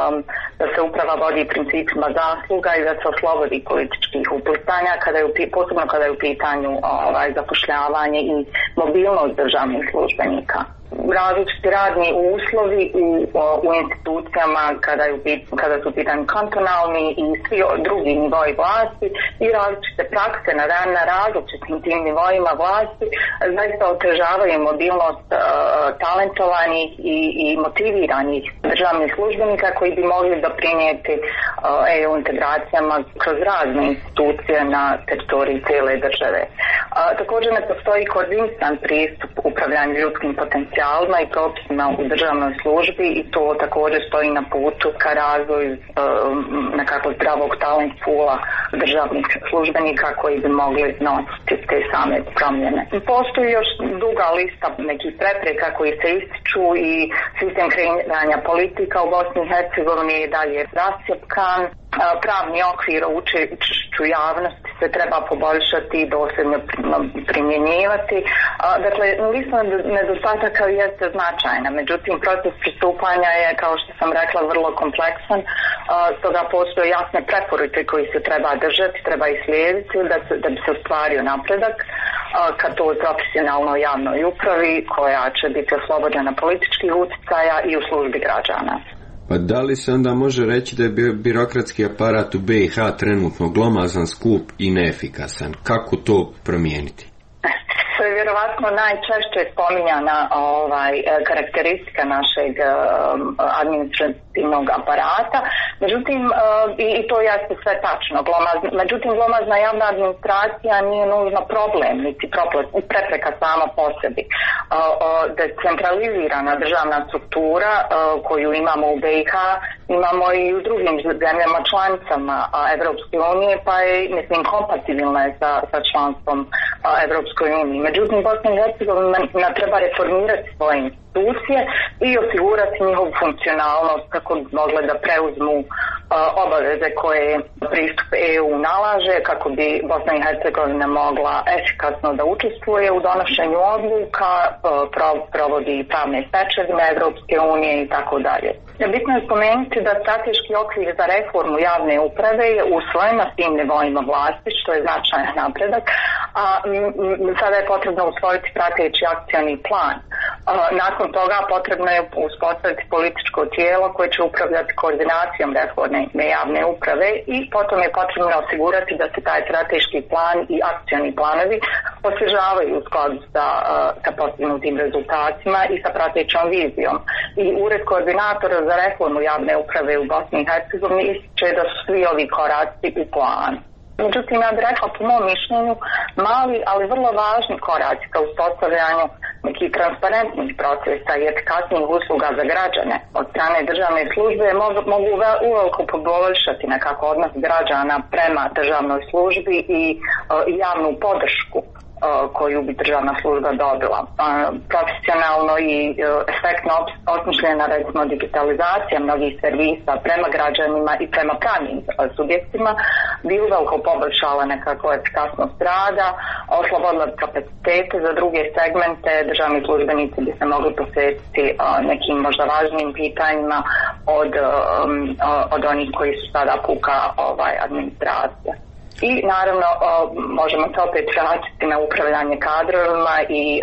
se uprava vodi principima zasluga i da se oslobodi političkih uplitanja, posebno kada je u pitanju zapošljavanje i mobilnost državnih službenika. Različiti radni uslovi u institucijama kada su pitani kantonalni i svi drugi nivoi vlasti i različite prakse na različitim tim nivoima vlasti zaista otežavaju mobilnost talentovanih i motiviranih državnih službenika koji bi mogli doprinijeti EU integracijama kroz razne institucije na teritoriji cijele države. Također ne postoji koordinisan pristup upravljanju ljudskim potencijalima i propisima u državnoj službi i to također stoji na putu ka razvoju nekakvog zdravog talent poola državnih službenika koji bi mogli nositi te same promjene. Postoji još duga lista nekih prepreka koji se ističu i sistem kreiranja politika u Bosni i Hercegovini je dalje rascjepkan. Pravni okvir o učešću javnosti se treba poboljšati i dosljedno primjenjivati. Dakle, lista nedostataka jeste značajna, međutim proces pristupanja je, kao što sam rekla, vrlo kompleksan, stoga postoje jasne preporuke koji se treba držati, treba ih slijediti da bi se ostvario napredak ka toj profesionalnoj javnoj upravi koja će biti oslobođena političkih utjecaja i u službi građana. Pa da li se onda može reći da je birokratski aparat u BiH trenutno glomazan, skup i neefikasan? Kako to promijeniti? To je vjerovatno najčešće spominjana karakteristika našeg administrativnog aparata. Međutim, i to jeste sve tačno. Međutim, glomazna javna administracija nije nužno problem, niti prepreka sama po sebi. Decentralizirana državna struktura koju imamo u BiH imamo i u drugim zemljama članicama Evropske unije, pa je, kompatibilna je sa članstvom Evropskoj uniji. Međutim, Bosna i Hercegovina treba reformirati svoje institucije i osigurati njihovu funkcionalnost kako bi mogle da preuzmu obaveze koje pristup EU nalaže, kako bi Bosna i Hercegovina mogla efikasno da učestvuje u donošenju odluka, provodi pravne stečevine Evropske unije i tako dalje. Bitno je spomenuti da strateški okvir za reformu javne uprave je usvojen na svim nivoima vlasti, što je značajan napredak, a sada je potrebno usvojiti prateći akcioni plan. Nakon toga potrebno je uspostaviti političko tijelo koje će upravljati koordinacijom reforme javne uprave i potom je potrebno osigurati da se taj strateški plan i akcioni planovi osvježavaju u skladu sa postignutim rezultatima i sa pratećom vizijom. I Ured koordinatora za reformu javne uprave u Bosni i Hercegovini ističe da su svi ovi koraci u planu. Međutim, ja bih rekla po mom mišljenju mali, ali vrlo važni koraci ka uspostavljanju nekih transparentnih procesa i efikasnijih usluga za građane od strane državne službe mogu uveliko poboljšati nekako odnos građana prema državnoj službi i javnu podršku koju bi državna služba dobila. Profesionalno i efektno osmišljena recimo digitalizacija mnogih servisa prema građanima i prema pravnim subjektima bi uveliko poboljšala nekako efikasnost rada, oslobodila kapacitete za druge segmente, državni službenici bi se mogli posvetiti nekim možda važnim pitanjima od onih koji su sada puka administracija. I naravno možemo se opet vratiti na upravljanje kadrovima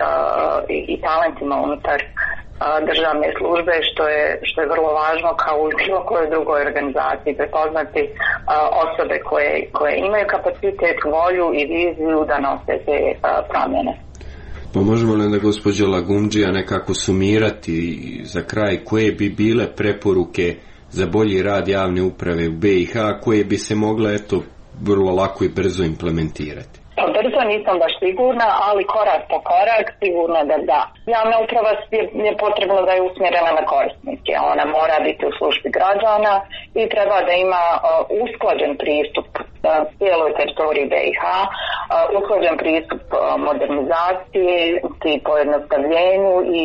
i talentima unutar državne službe, što je vrlo važno kao u bilo kojoj drugoj organizaciji, prepoznati osobe koje imaju kapacitet, volju i viziju da nose te promjene. Pa možemo li da gospođo Lagumdžija nekako sumirati za kraj koje bi bile preporuke za bolji rad javne uprave u BiH koje bi se mogle vrlo lako i brzo implementirati? Pa brzo nisam baš sigurna, ali korak po korak sigurno da. Javna uprava je potrebno da je usmjerena na korisnike. Ona mora biti u službi građana i treba da ima usklađen pristup cijeloj teritoriji BiH, usklađen pristup modernizaciji i pojednostavljenju i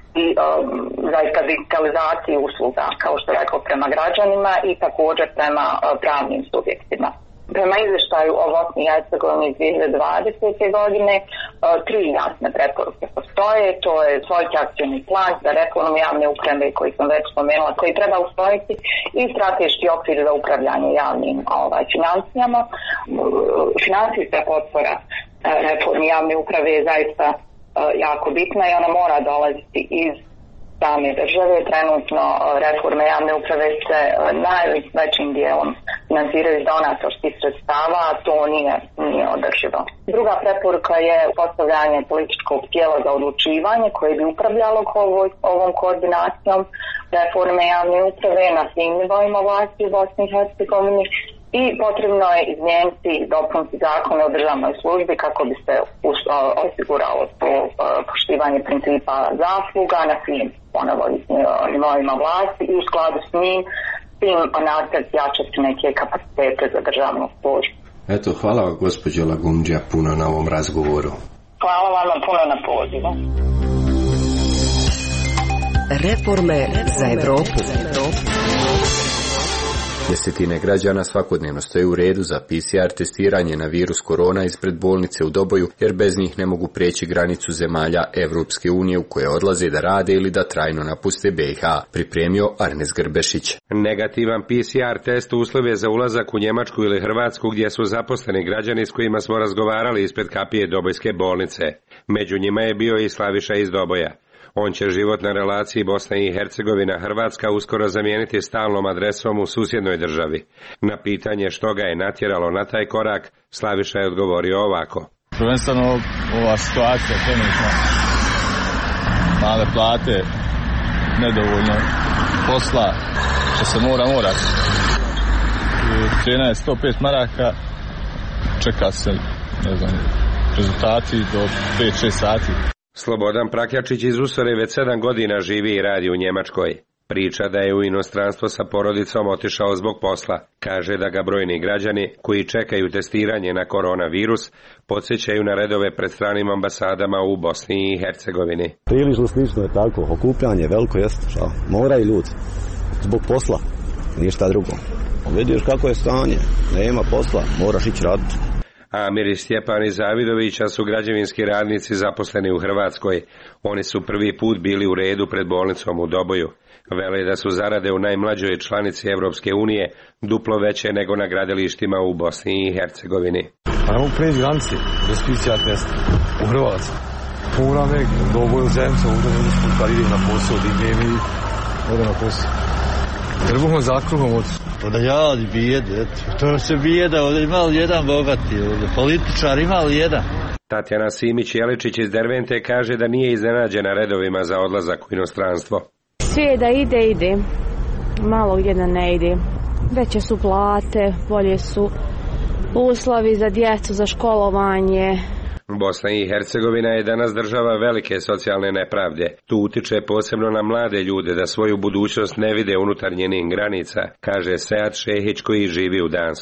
zaista digitalizaciji usluga, kao što je rekao, prema građanima i također prema pravnim subjektima. Prema izvještaju o Bosni i Hercegovini iz 2020. godine 3 jasne preporuke postoje. To je svojiti akcijni plan za reformu javne uprave koji sam već spomenula, koji treba usvojiti, i strateški okvir za upravljanje javnim financijama. Financijska potpora reformi javne uprave je zaista jako bitna i ona mora dolaziti iz same države. Trenutno reforme javne uprave se najvećim dijelom financiraju iz donatorskih sredstava, a to nije održivo. Druga preporuka je postavljanje političkog tijela za odlučivanje koje bi upravljalo ovom koordinacijom reforme javne uprave na svim nivoima vlasti u Bosni i Hercegovini. I potrebno je izmijeniti i dopuniti zakone o državnoj službi kako bi se osiguralo poštivanje principa zasluga na svim nivoima vlasti i u skladu s tim nastaviti jačati neke kapacitete za državnu službu. Eto, hvala vam gospođo Lagumdžija puno na ovom razgovoru. Hvala vam puno na pozivu. Reforme za Evropu. Desetine građana svakodnevno stoje u redu za PCR testiranje na virus korona ispred bolnice u Doboju, jer bez njih ne mogu preći granicu zemalja Evropske unije u koje odlaze da rade ili da trajno napuste BiH, pripremio Arnes Grbešić. Negativan PCR test uslov je za ulazak u Njemačku ili Hrvatsku, gdje su zaposleni građani s kojima smo razgovarali ispred kapije Dobojske bolnice. Među njima je bio i Slaviša iz Doboja. On će život na relaciji Bosna i Hercegovina-Hrvatska uskoro zamijeniti stalnom adresom u susjednoj državi. Na pitanje što ga je natjeralo na taj korak, Slaviša je odgovorio ovako. Prvenstveno ova situacija trenutno, male plate, nedovoljno posla, što se mora. Cijena je 105 maraka, čeka se, rezultati do 5-6 sati. Slobodan Prakjačić iz Usore već 7 godina živi i radi u Njemačkoj. Priča da je u inostranstvo sa porodicom otišao zbog posla. Kaže da ga brojni građani koji čekaju testiranje na koronavirus podsjećaju na redove pred stranim ambasadama u Bosni i Hercegovini. Prilično slično je tako, okupljanje veliko jeste, moraju ljudi zbog posla, ništa drugo. Vidiš kako je stanje, nema posla, moraš ići raditi. Amir i Stjepan iz Zavidovića su građevinski radnici zaposleni u Hrvatskoj. Oni su prvi put bili u redu pred bolnicom u Doboju. Vele da su zarade u najmlađoj članici Evropske unije duplo veće nego na gradilištima u Bosni i Hercegovini. Pa ne mogu preći granici bez PCR testa u Hrvatskoj. Moram neki Doboju zemca, ovdje kad idem na posao, ode na posao. Trbuhom zakruhom od... Da jadi bijede, to se bijeda, ovdje ima li jedan bogati, ovdje političar ima li jedan. Tatjana Simić-Jeličić iz Dervente kaže da nije iznenađena redovima za odlazak u inostranstvo. Sve da ide, malo gdje da ne ide. Veće su plate, bolje su uslovi za djecu, za školovanje. Bosna i Hercegovina je danas država velike socijalne nepravde. Tu utiče posebno na mlade ljude da svoju budućnost ne vide unutar njenih granica, kaže Sead Šehić koji živi u Danskoj.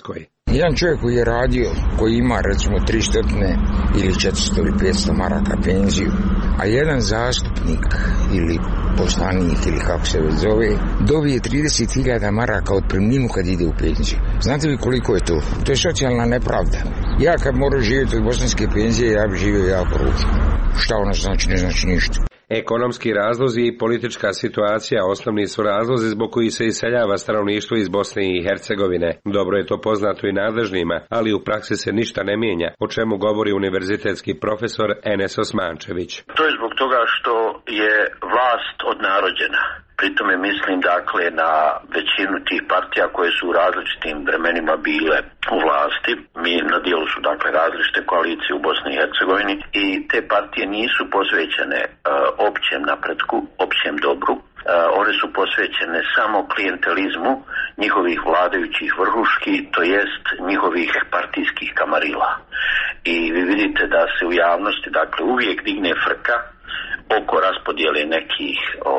Jedan čovjek koji je radio, koji ima recimo 300 ili 400 ili 500 maraka penziju, a jedan zastupnik ili poslanik ili kako se već zove, dobije 30.000 maraka otpremninu kad ide u penziju. Znate vi koliko je to? To je socijalna nepravda. Ja kad moram živjeti od bosanske penzije, ja bi živio jako ružno. Šta ona znači? Ne znači ništa. Ekonomski razlozi i politička situacija osnovni su razlozi zbog koji se iseljava stanovništvo iz Bosne i Hercegovine. Dobro je to poznato i nadležnima, ali u praksi se ništa ne mijenja, o čemu govori univerzitetski profesor Enes Osmančević. To je zbog toga što je vlast odnarođena. Pritome mislim dakle na većinu tih partija koje su u različitim vremenima bile u vlasti. Mi na dijelu su dakle različite koalicije u Bosni i Hercegovini i te partije nisu posvećene općem napretku, općem dobru. One su posvećene samo klijentelizmu njihovih vladajućih vrhuški, to jest njihovih partijskih kamarila. I vi vidite da se u javnosti dakle uvijek digne frka oko raspodjele nekih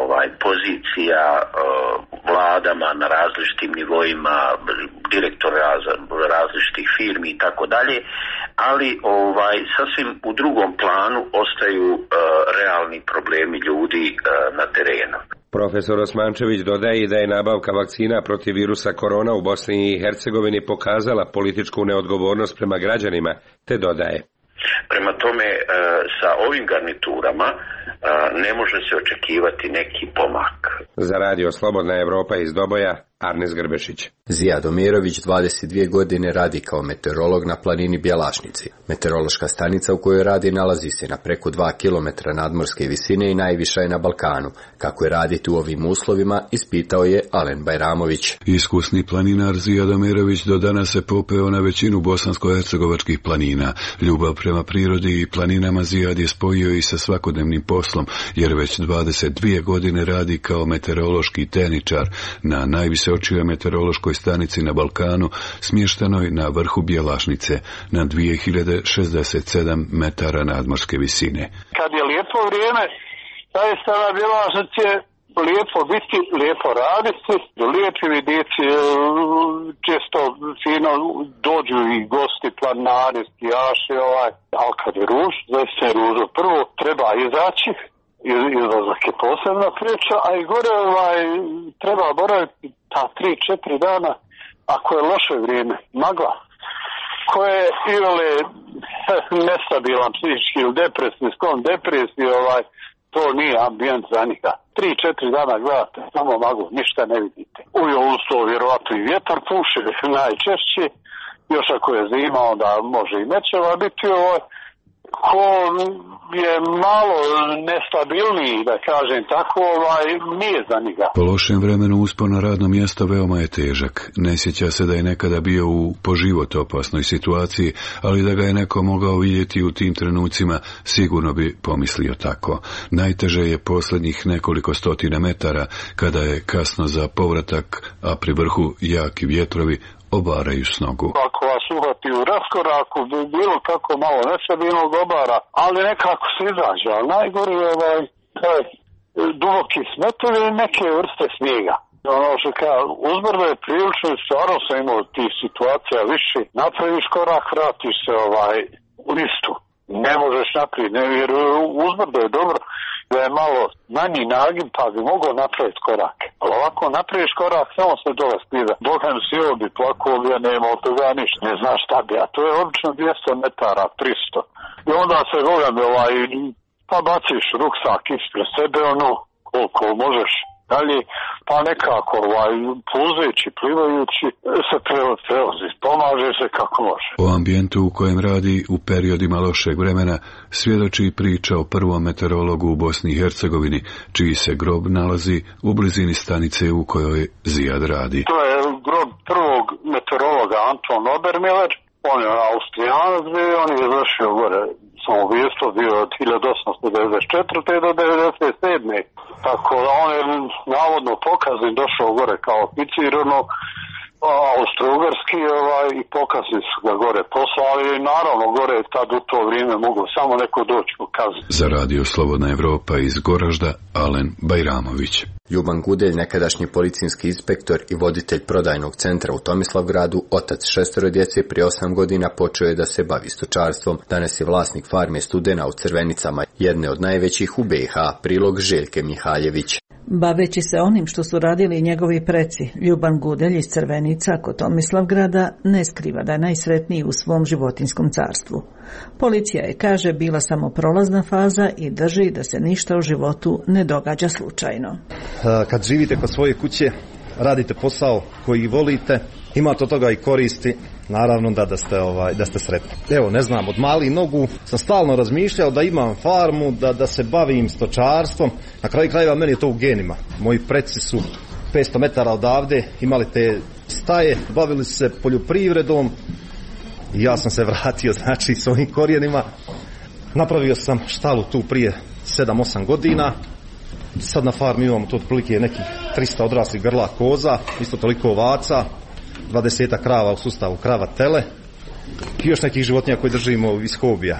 pozicija vladama na različitim nivoima, direktora različitih firmi i tako dalje, ali sasvim u drugom planu ostaju realni problemi ljudi na terenu. Profesor Osmančević dodaje i da je nabavka vakcina protiv virusa korona u Bosni i Hercegovini pokazala političku neodgovornost prema građanima, te dodaje: prema tome, sa ovim garniturama ne može se očekivati neki pomak. Za radio Slobodna Evropa iz Doboja, Arnes Grbešić. Zijad Omirović 22 godine radi kao meteorolog na planini Bjelašnici. Meteorološka stanica u kojoj radi nalazi se na preko 2 km nadmorske visine i najviša je na Balkanu. Kako je raditi u ovim uslovima, ispitao je Alen Bajramović. Iskusni planinar Zijad Omirović do danas se popeo na većinu bosansko-hercegovačkih planina. Ljubav prema prirodi i planinama Zijad je spojio i sa svakodnevnim poslom, jer već 22 godine radi kao meteorološki tehničar na najvisočijoj meteorološkoj stanici na Balkanu, smještenoj na vrhu Bjelašnice na 2067 metara nadmorske visine. Kad je lijepo vrijeme, zaista na Bjelašnici je lijepo biti, lijepo raditi, lijepi vidici, često fino dođu i gosti, planari, skijaši, ali kad je ruž, zaista je ružo. Prvo treba izaći, izlazak je posebna priča, a i gore treba boraviti ta 3-4 dana ako je loše vrijeme, magla, koje je ili nestabilan psihički ili depresivni, sklon depresiji, to nije ambijent za njega. 3-4 dana gledate, samo maglu, ništa ne vidite. U julu vjerovatno i vjetar puši najčešće, još ako je zima, onda može i nećeva biti ko je malo nestabilniji, da kažem tako, nije za njega. Po lošem vremenu uspon na radno mjesto veoma je težak. Ne sjeća se da je nekada bio u po život opasnoj situaciji, ali da ga je neko mogao vidjeti u tim trenucima, sigurno bi pomislio tako. Najteže je posljednjih nekoliko stotina metara, kada je kasno za povratak, a pri vrhu jaki vjetrovi obaraju s nogu. Ako vas uhvati u raskoraku, bilo kako malo nestabilnog obara, ali nekako se izađe, ali najgore je duboki smetovi i neke vrste snijega. Ono što kao, uzbrdo je prilično, stvarno sam imao tih situacija više, napraviš korak, vratiš se u listu. Ne možeš naprijed, jer uzbrdo je dobro da je malo manji nagib, pa bi mogao napraviti korak. Ali ovako napraviš korak, samo se dole skida. Bohem sjeo bi, plako bi, ja nema od toga ništa, ne znaš šta bi, a to je obično 200 metara, 300. I onda se Bohem pa baciš ruksak ispred sebe, koliko možeš dalje, pa nekako puzeći, plivajući, se prevozi, pomaže se kako može. O ambijentu u kojem radi u periodima lošeg vremena svjedoči priča o prvom meteorologu u Bosni i Hercegovini, čiji se grob nalazi u blizini stanice u kojoj Zijad radi. To je grob prvog meteorologa Anton Obermiller, on je Austrijanac bio, on je završio gore samoubojstvo, bio od 1894. do 1997. Tako da on je navodno pokazan, došao gore kao oficir, Austro-Ugarski i pokasni su ga gore poslali i naravno gore je tad u to vrijeme moglo samo neko doći po kazni. Za radio Slobodna Evropa iz Goražda, Alen Bajramović. Ljuban Gudelj, nekadašnji policijski inspektor i voditelj prodajnog centra u Tomislavgradu, otac 6 djece, prije 8 godina počeo je da se bavi stočarstvom. Danas je vlasnik farme Studena u Crvenicama, jedne od najvećih u BiH, prilog Željke Mihaljević. Baveći se onim što su radili njegovi preci, Ljuban Gudelj iz Crvenica kod Tomislavgrada ne skriva da je najsretniji u svom životinjskom carstvu. Policija je, kaže, bila samo prolazna faza i drži da se ništa u životu ne događa slučajno. Kad živite kod svoje kuće, radite posao koji volite, imate od toga i koristi, naravno da ste sretni. Evo, ne znam, od malih nogu sam stalno razmišljao da imam farmu, da se bavim stočarstvom. Na kraju krajeva meni je to u genima. Moji preci su 500 metara odavde imali te staje, bavili se poljoprivredom i ja sam se vratio, znači, svojim korijenima. Napravio sam štalu tu prije 7-8 godina. Sad na farmi imamo to otprilike nekih 300 odraslih grla koza, isto toliko ovaca, 20 krava u sustavu krava tele i još nekih životinja koje držimo iz hobija.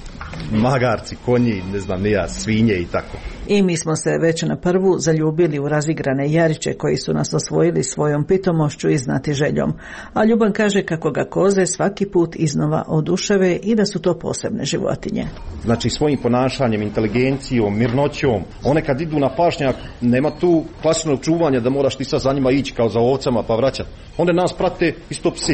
Magarci, konji, ne znam ni ja, svinje i tako. I mi smo se već na prvu zaljubili u razigrane jariće koji su nas osvojili svojom pitomošću i znatiželjom. A Ljuban kaže kako ga koze svaki put iznova oduševe i da su to posebne životinje. Znači svojim ponašanjem, inteligencijom, mirnoćom, one kad idu na pašnjak, nema tu klasičnog čuvanja da moraš ti sad za njima ići kao za ovcama pa vraćati. Onda nas prate isto psi.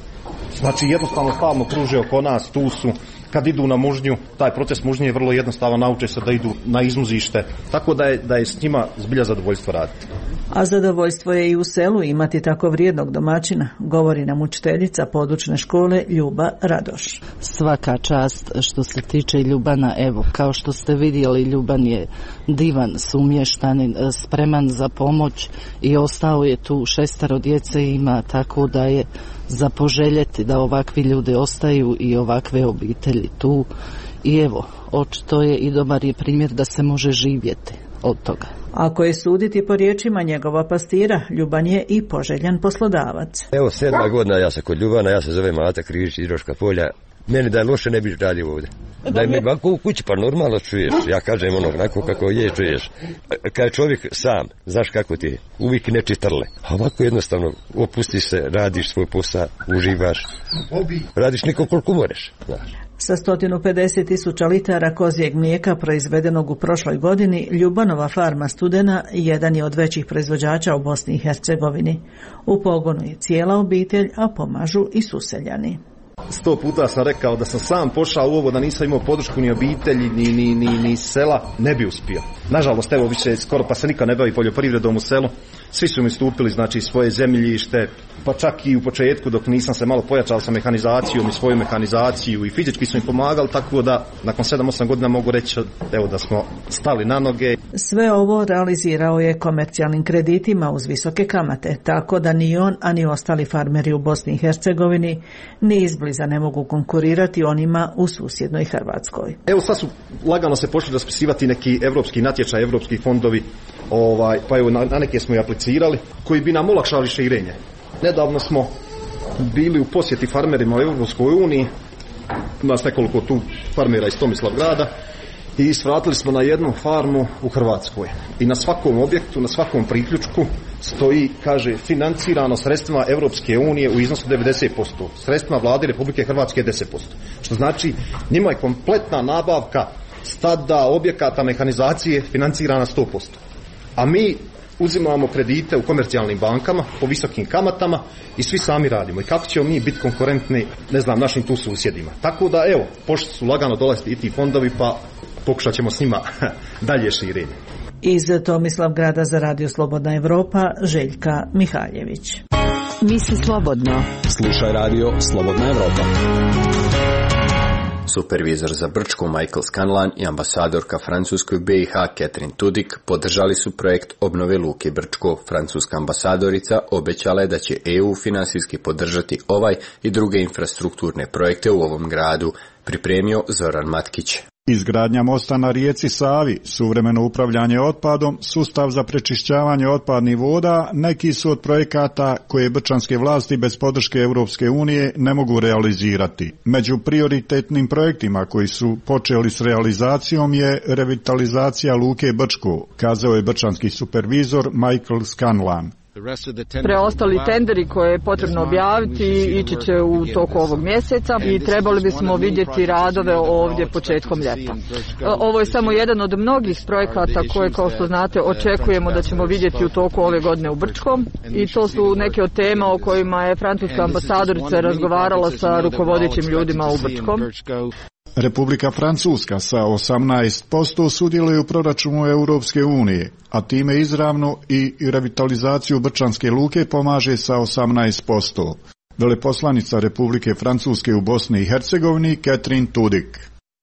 Znači jednostavno stalno kruže oko nas, tu su. Kad idu na mužnju, taj proces mužnje je vrlo jednostavan, nauče se da idu na izmuzište, tako da je s njima zbilja zadovoljstvo raditi. A zadovoljstvo je i u selu imati tako vrijednog domaćina, govori nam učiteljica područne škole Ljuba Radoš. Svaka čast što se tiče Ljubana, evo, kao što ste vidjeli, Ljuban je divan, sumještanin, spreman za pomoć i ostao je tu, 6 djece ima, tako da je za poželjeti da ovakvi ljudi ostaju i ovakve obitelji tu. I evo, očito je i dobar je primjer da se može živjeti od toga. Ako je suditi po riječima njegova pastira, Ljuban je i poželjan poslodavac. Evo 7 godina ja sam kod Ljubana, ja se zovem Mata Križić iz Roška polja. Meni da je loše ne bi radio ovdje. Da je mi ovako u kući pa normalno čuješ. Ja kažem onako kako je čuješ. Kad je čovjek sam, znaš kako ti je, uvijek neči trle. A ovako jednostavno opustiš se, radiš svoj posao, uživaš. Radiš niko koliko moreš. Znaš. Sa 150.000 litara kozjeg mlijeka proizvedenog u prošloj godini, Ljubanova farma Studena jedan je od većih proizvođača u Bosni i Hercegovini. U pogonu je cijela obitelj, a pomažu i suseljani. 100 puta sam rekao da sam sam pošao u ovo, da nisam imao podršku ni obitelji, ni sela, ne bi uspio. Nažalost, evo više skoro pa se nikad ne bavi poljoprivredom u selu. Svi su mi stupili, znači, svoje zemljište, pa čak i u početku dok nisam se malo pojačao sa mehanizacijom i svoju mehanizaciju i fizički su mi pomagali, tako da nakon 7-8 godina mogu reći evo da smo stali na noge. Sve ovo realizirao je komercijalnim kreditima uz visoke kamate, tako da ni on, a ni ostali farmeri u Bosni i Hercegovini ni izbliza ne mogu konkurirati onima u susjednoj Hrvatskoj. Evo sad su lagano se počeli raspisivati neki evropski natječaj, evropski fondovi, pa evo na neke smo i aplicirali, koji bi nam olakšali širenje. Nedavno smo bili u posjeti farmerima u Europskoj uniji, ima nekoliko tu farmera iz Tomislavgrada, i svratili smo na jednu farmu u Hrvatskoj. I na svakom objektu, na svakom priključku stoji, kaže, financirano sredstvima Europske unije u iznosu 90%. Sredstvima vlade Republike Hrvatske 10%. Što znači, njima je kompletna nabavka stada, objekata, mehanizacije financirana 100%. A mi uzimamo kredite u komercijalnim bankama po visokim kamatama i svi sami radimo. I kako ćemo mi biti konkurentni, ne znam, našim tu susjedima. Tako da, evo, pošto su lagano dolaziti i ti fondovi, pa pokušat ćemo s njima dalje širenje. Iz Tomislavgrada za Radio Slobodna Evropa, Željka Mihaljević. Misli slobodno. Slušaj Radio Slobodna Evropa. Supervizor za Brčko Michael Scanlan i ambasadorka Francuskoj BiH Catherine Tudik podržali su projekt obnove luke Brčko. Francuska ambasadorica obećala je da će EU finansijski podržati ovaj i druge infrastrukturne projekte u ovom gradu, pripremio Zoran Matkić. Izgradnja mosta na rijeci Savi, suvremeno upravljanje otpadom, sustav za prečišćavanje otpadnih voda, neki su od projekata koje brčanske vlasti bez podrške Europske unije ne mogu realizirati. Među prioritetnim projektima koji su počeli s realizacijom je revitalizacija luke Brčko, kazao je brčanski supervizor Michael Scanlan. Preostali tenderi koje je potrebno objaviti ići će u toku ovog mjeseca i trebali bismo vidjeti radove ovdje početkom ljeta. Ovo je samo jedan od mnogih projekata koje, kao što znate, očekujemo da ćemo vidjeti u toku ove godine u Brčkom i to su neke od tema o kojima je francuska ambasadorica razgovarala sa rukovodećim ljudima u Brčkom. Republika Francuska sa 18% sudjeluje u proračunu Europske unije, a time izravno i revitalizaciju brčanske luke pomaže sa 18%. Veleposlanica Republike Francuske u Bosni i Hercegovini Catherine Tudik.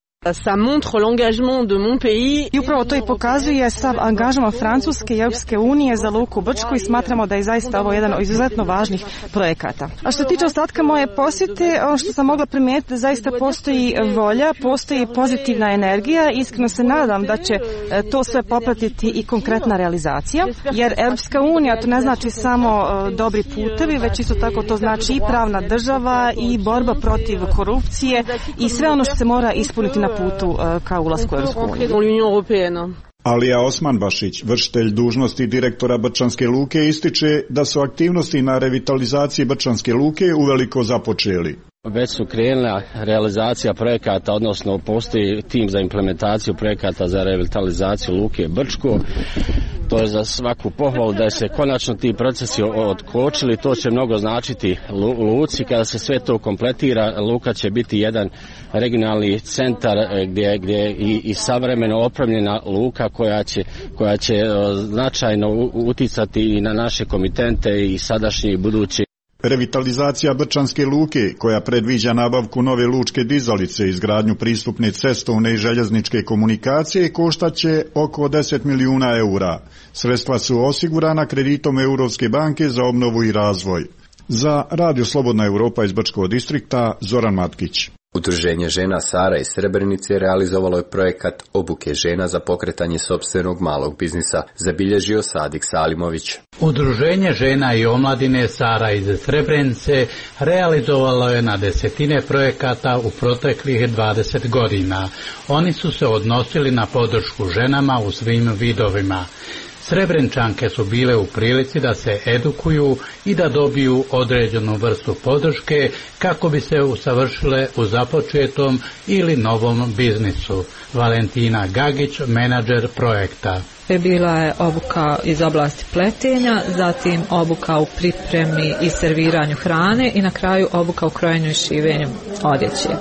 I upravo to i pokazuje sav angažman Francuske i Europske unije za luku Brčko i smatramo da je zaista ovo jedan od izuzetno važnih projekata. A što se tiče ostatka moje posjete, ono što sam mogla primijetiti, zaista postoji volja, postoji pozitivna energija. Iskreno se nadam da će to sve popratiti i konkretna realizacija, jer Europska unija to ne znači samo dobri putevi, već isto tako to znači i pravna država i borba protiv korupcije i sve ono što se mora ispuniti na putu ka ulasku u Europsku uniju. Alija Osmanbašić, vršitelj dužnosti direktora Brčanske luke, ističe da su aktivnosti na revitalizaciji Brčanske luke uveliko započeli. Već su krenula realizacija projekata, odnosno postoji tim za implementaciju projekata za revitalizaciju luke Brčko. To je za svaku pohvalu da se konačno ti procesi otkočili, to će mnogo značiti luci. Kada se sve to kompletira, luka će biti jedan regionalni centar gdje je i savremeno opremljena luka koja će značajno uticati i na naše komitente i sadašnji i budući. Revitalizacija Brčanske luke, koja predviđa nabavku nove lučke dizalice i izgradnju pristupne cestovne i željezničke komunikacije, koštaće oko 10 milijuna eura. Sredstva su osigurana kreditom Europske banke za obnovu i razvoj. Za Radio Slobodna Europa iz Brčkog distrikta, Zoran Matkić. Udruženje žena Sara iz Srebrenice realizovalo je projekat obuke žena za pokretanje sopstvenog malog biznisa, zabilježio Sadik Salimović. Udruženje žena i omladine Sara iz Srebrenice realizovalo je na desetine projekata u proteklih 20 godina. Oni su se odnosili na podršku ženama u svim vidovima. Srebrenčanke su bile u prilici da se edukuju i da dobiju određenu vrstu podrške kako bi se usavršile u započetom ili novom biznisu. Valentina Gagić, menadžer projekta. Bila je obuka iz oblasti pletenja, zatim obuka u pripremi i serviranju hrane i na kraju obuka u krojenju i šivenju odjeće.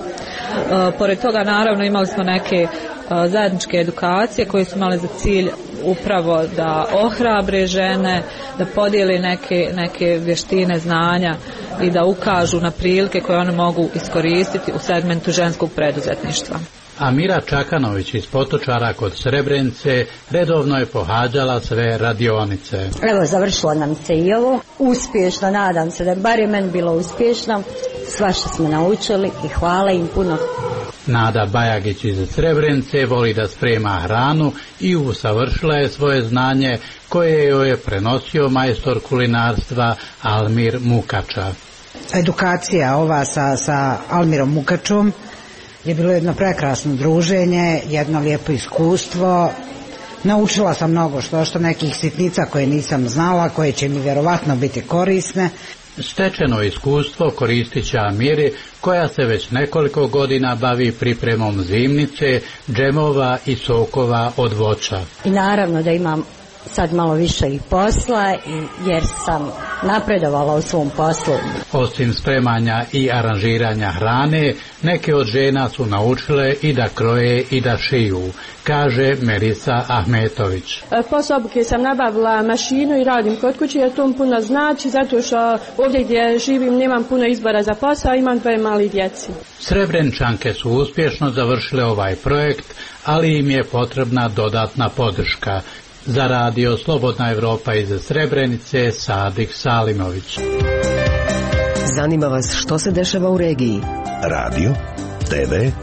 Pored toga naravno imali smo neke zajedničke edukacije koje su imale za cilj upravo da ohrabre žene, da podijeli neke vještine, znanja i da ukažu na prilike koje one mogu iskoristiti u segmentu ženskog preduzetništva. Amira Čakanović iz Potočara kod Srebrenice redovno je pohađala sve radionice. Evo, završilo nam se i ovo. Uspješno, nadam se da bar je meni bilo uspješno. Svašta smo naučili i hvala im puno. Nada Bajagić iz Srebrenice voli da sprema hranu i usavršila je svoje znanje koje joj je prenosio majstor kulinarstva Almir Mukača. Edukacija ova sa Almirom Mukačom je bilo jedno prekrasno druženje, jedno lijepo iskustvo. Naučila sam mnogo što nekih sitnica koje nisam znala, koje će mi vjerovatno biti korisne. Stečeno iskustvo koristit će Amiri, koja se već nekoliko godina bavi pripremom zimnice, džemova i sokova od voća. I naravno da imam sad malo više i posla jer sam napredovala u svom poslu. Osim spremanja i aranžiranja hrane, neke od žena su naučile i da kroje i da šiju, kaže Melisa Ahmetović. Posle obuke sam nabavila mašinu i radim kod kuće, jer to puno znači, zato što ovdje gdje živim nemam puno izbora za posao, imam 2 mali djeci. Srebrenčanke su uspješno završile ovaj projekt, ali im je potrebna dodatna podrška. Za Radio Slobodna Europa iz Srebrenice, Sadik Salimović. Zanima vas što se dešava u regiji? Radio, TV,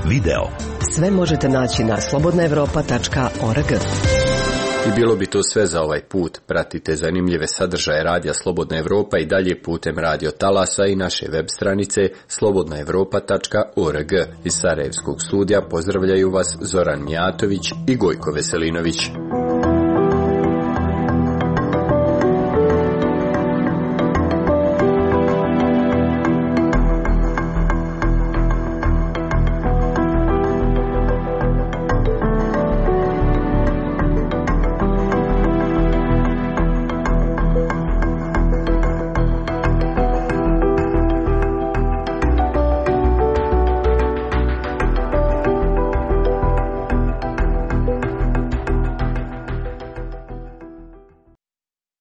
video. Sve možete naći na slobodnaevropa.org. I bilo bi to sve za ovaj put. Pratite zanimljive sadržaje Radija Slobodna Evropa i dalje putem radio talasa i naše web stranice slobodnaevropa.org. Iz Sarajevskog studija pozdravljaju vas Zoran Mijatović i Gojko Veselinović.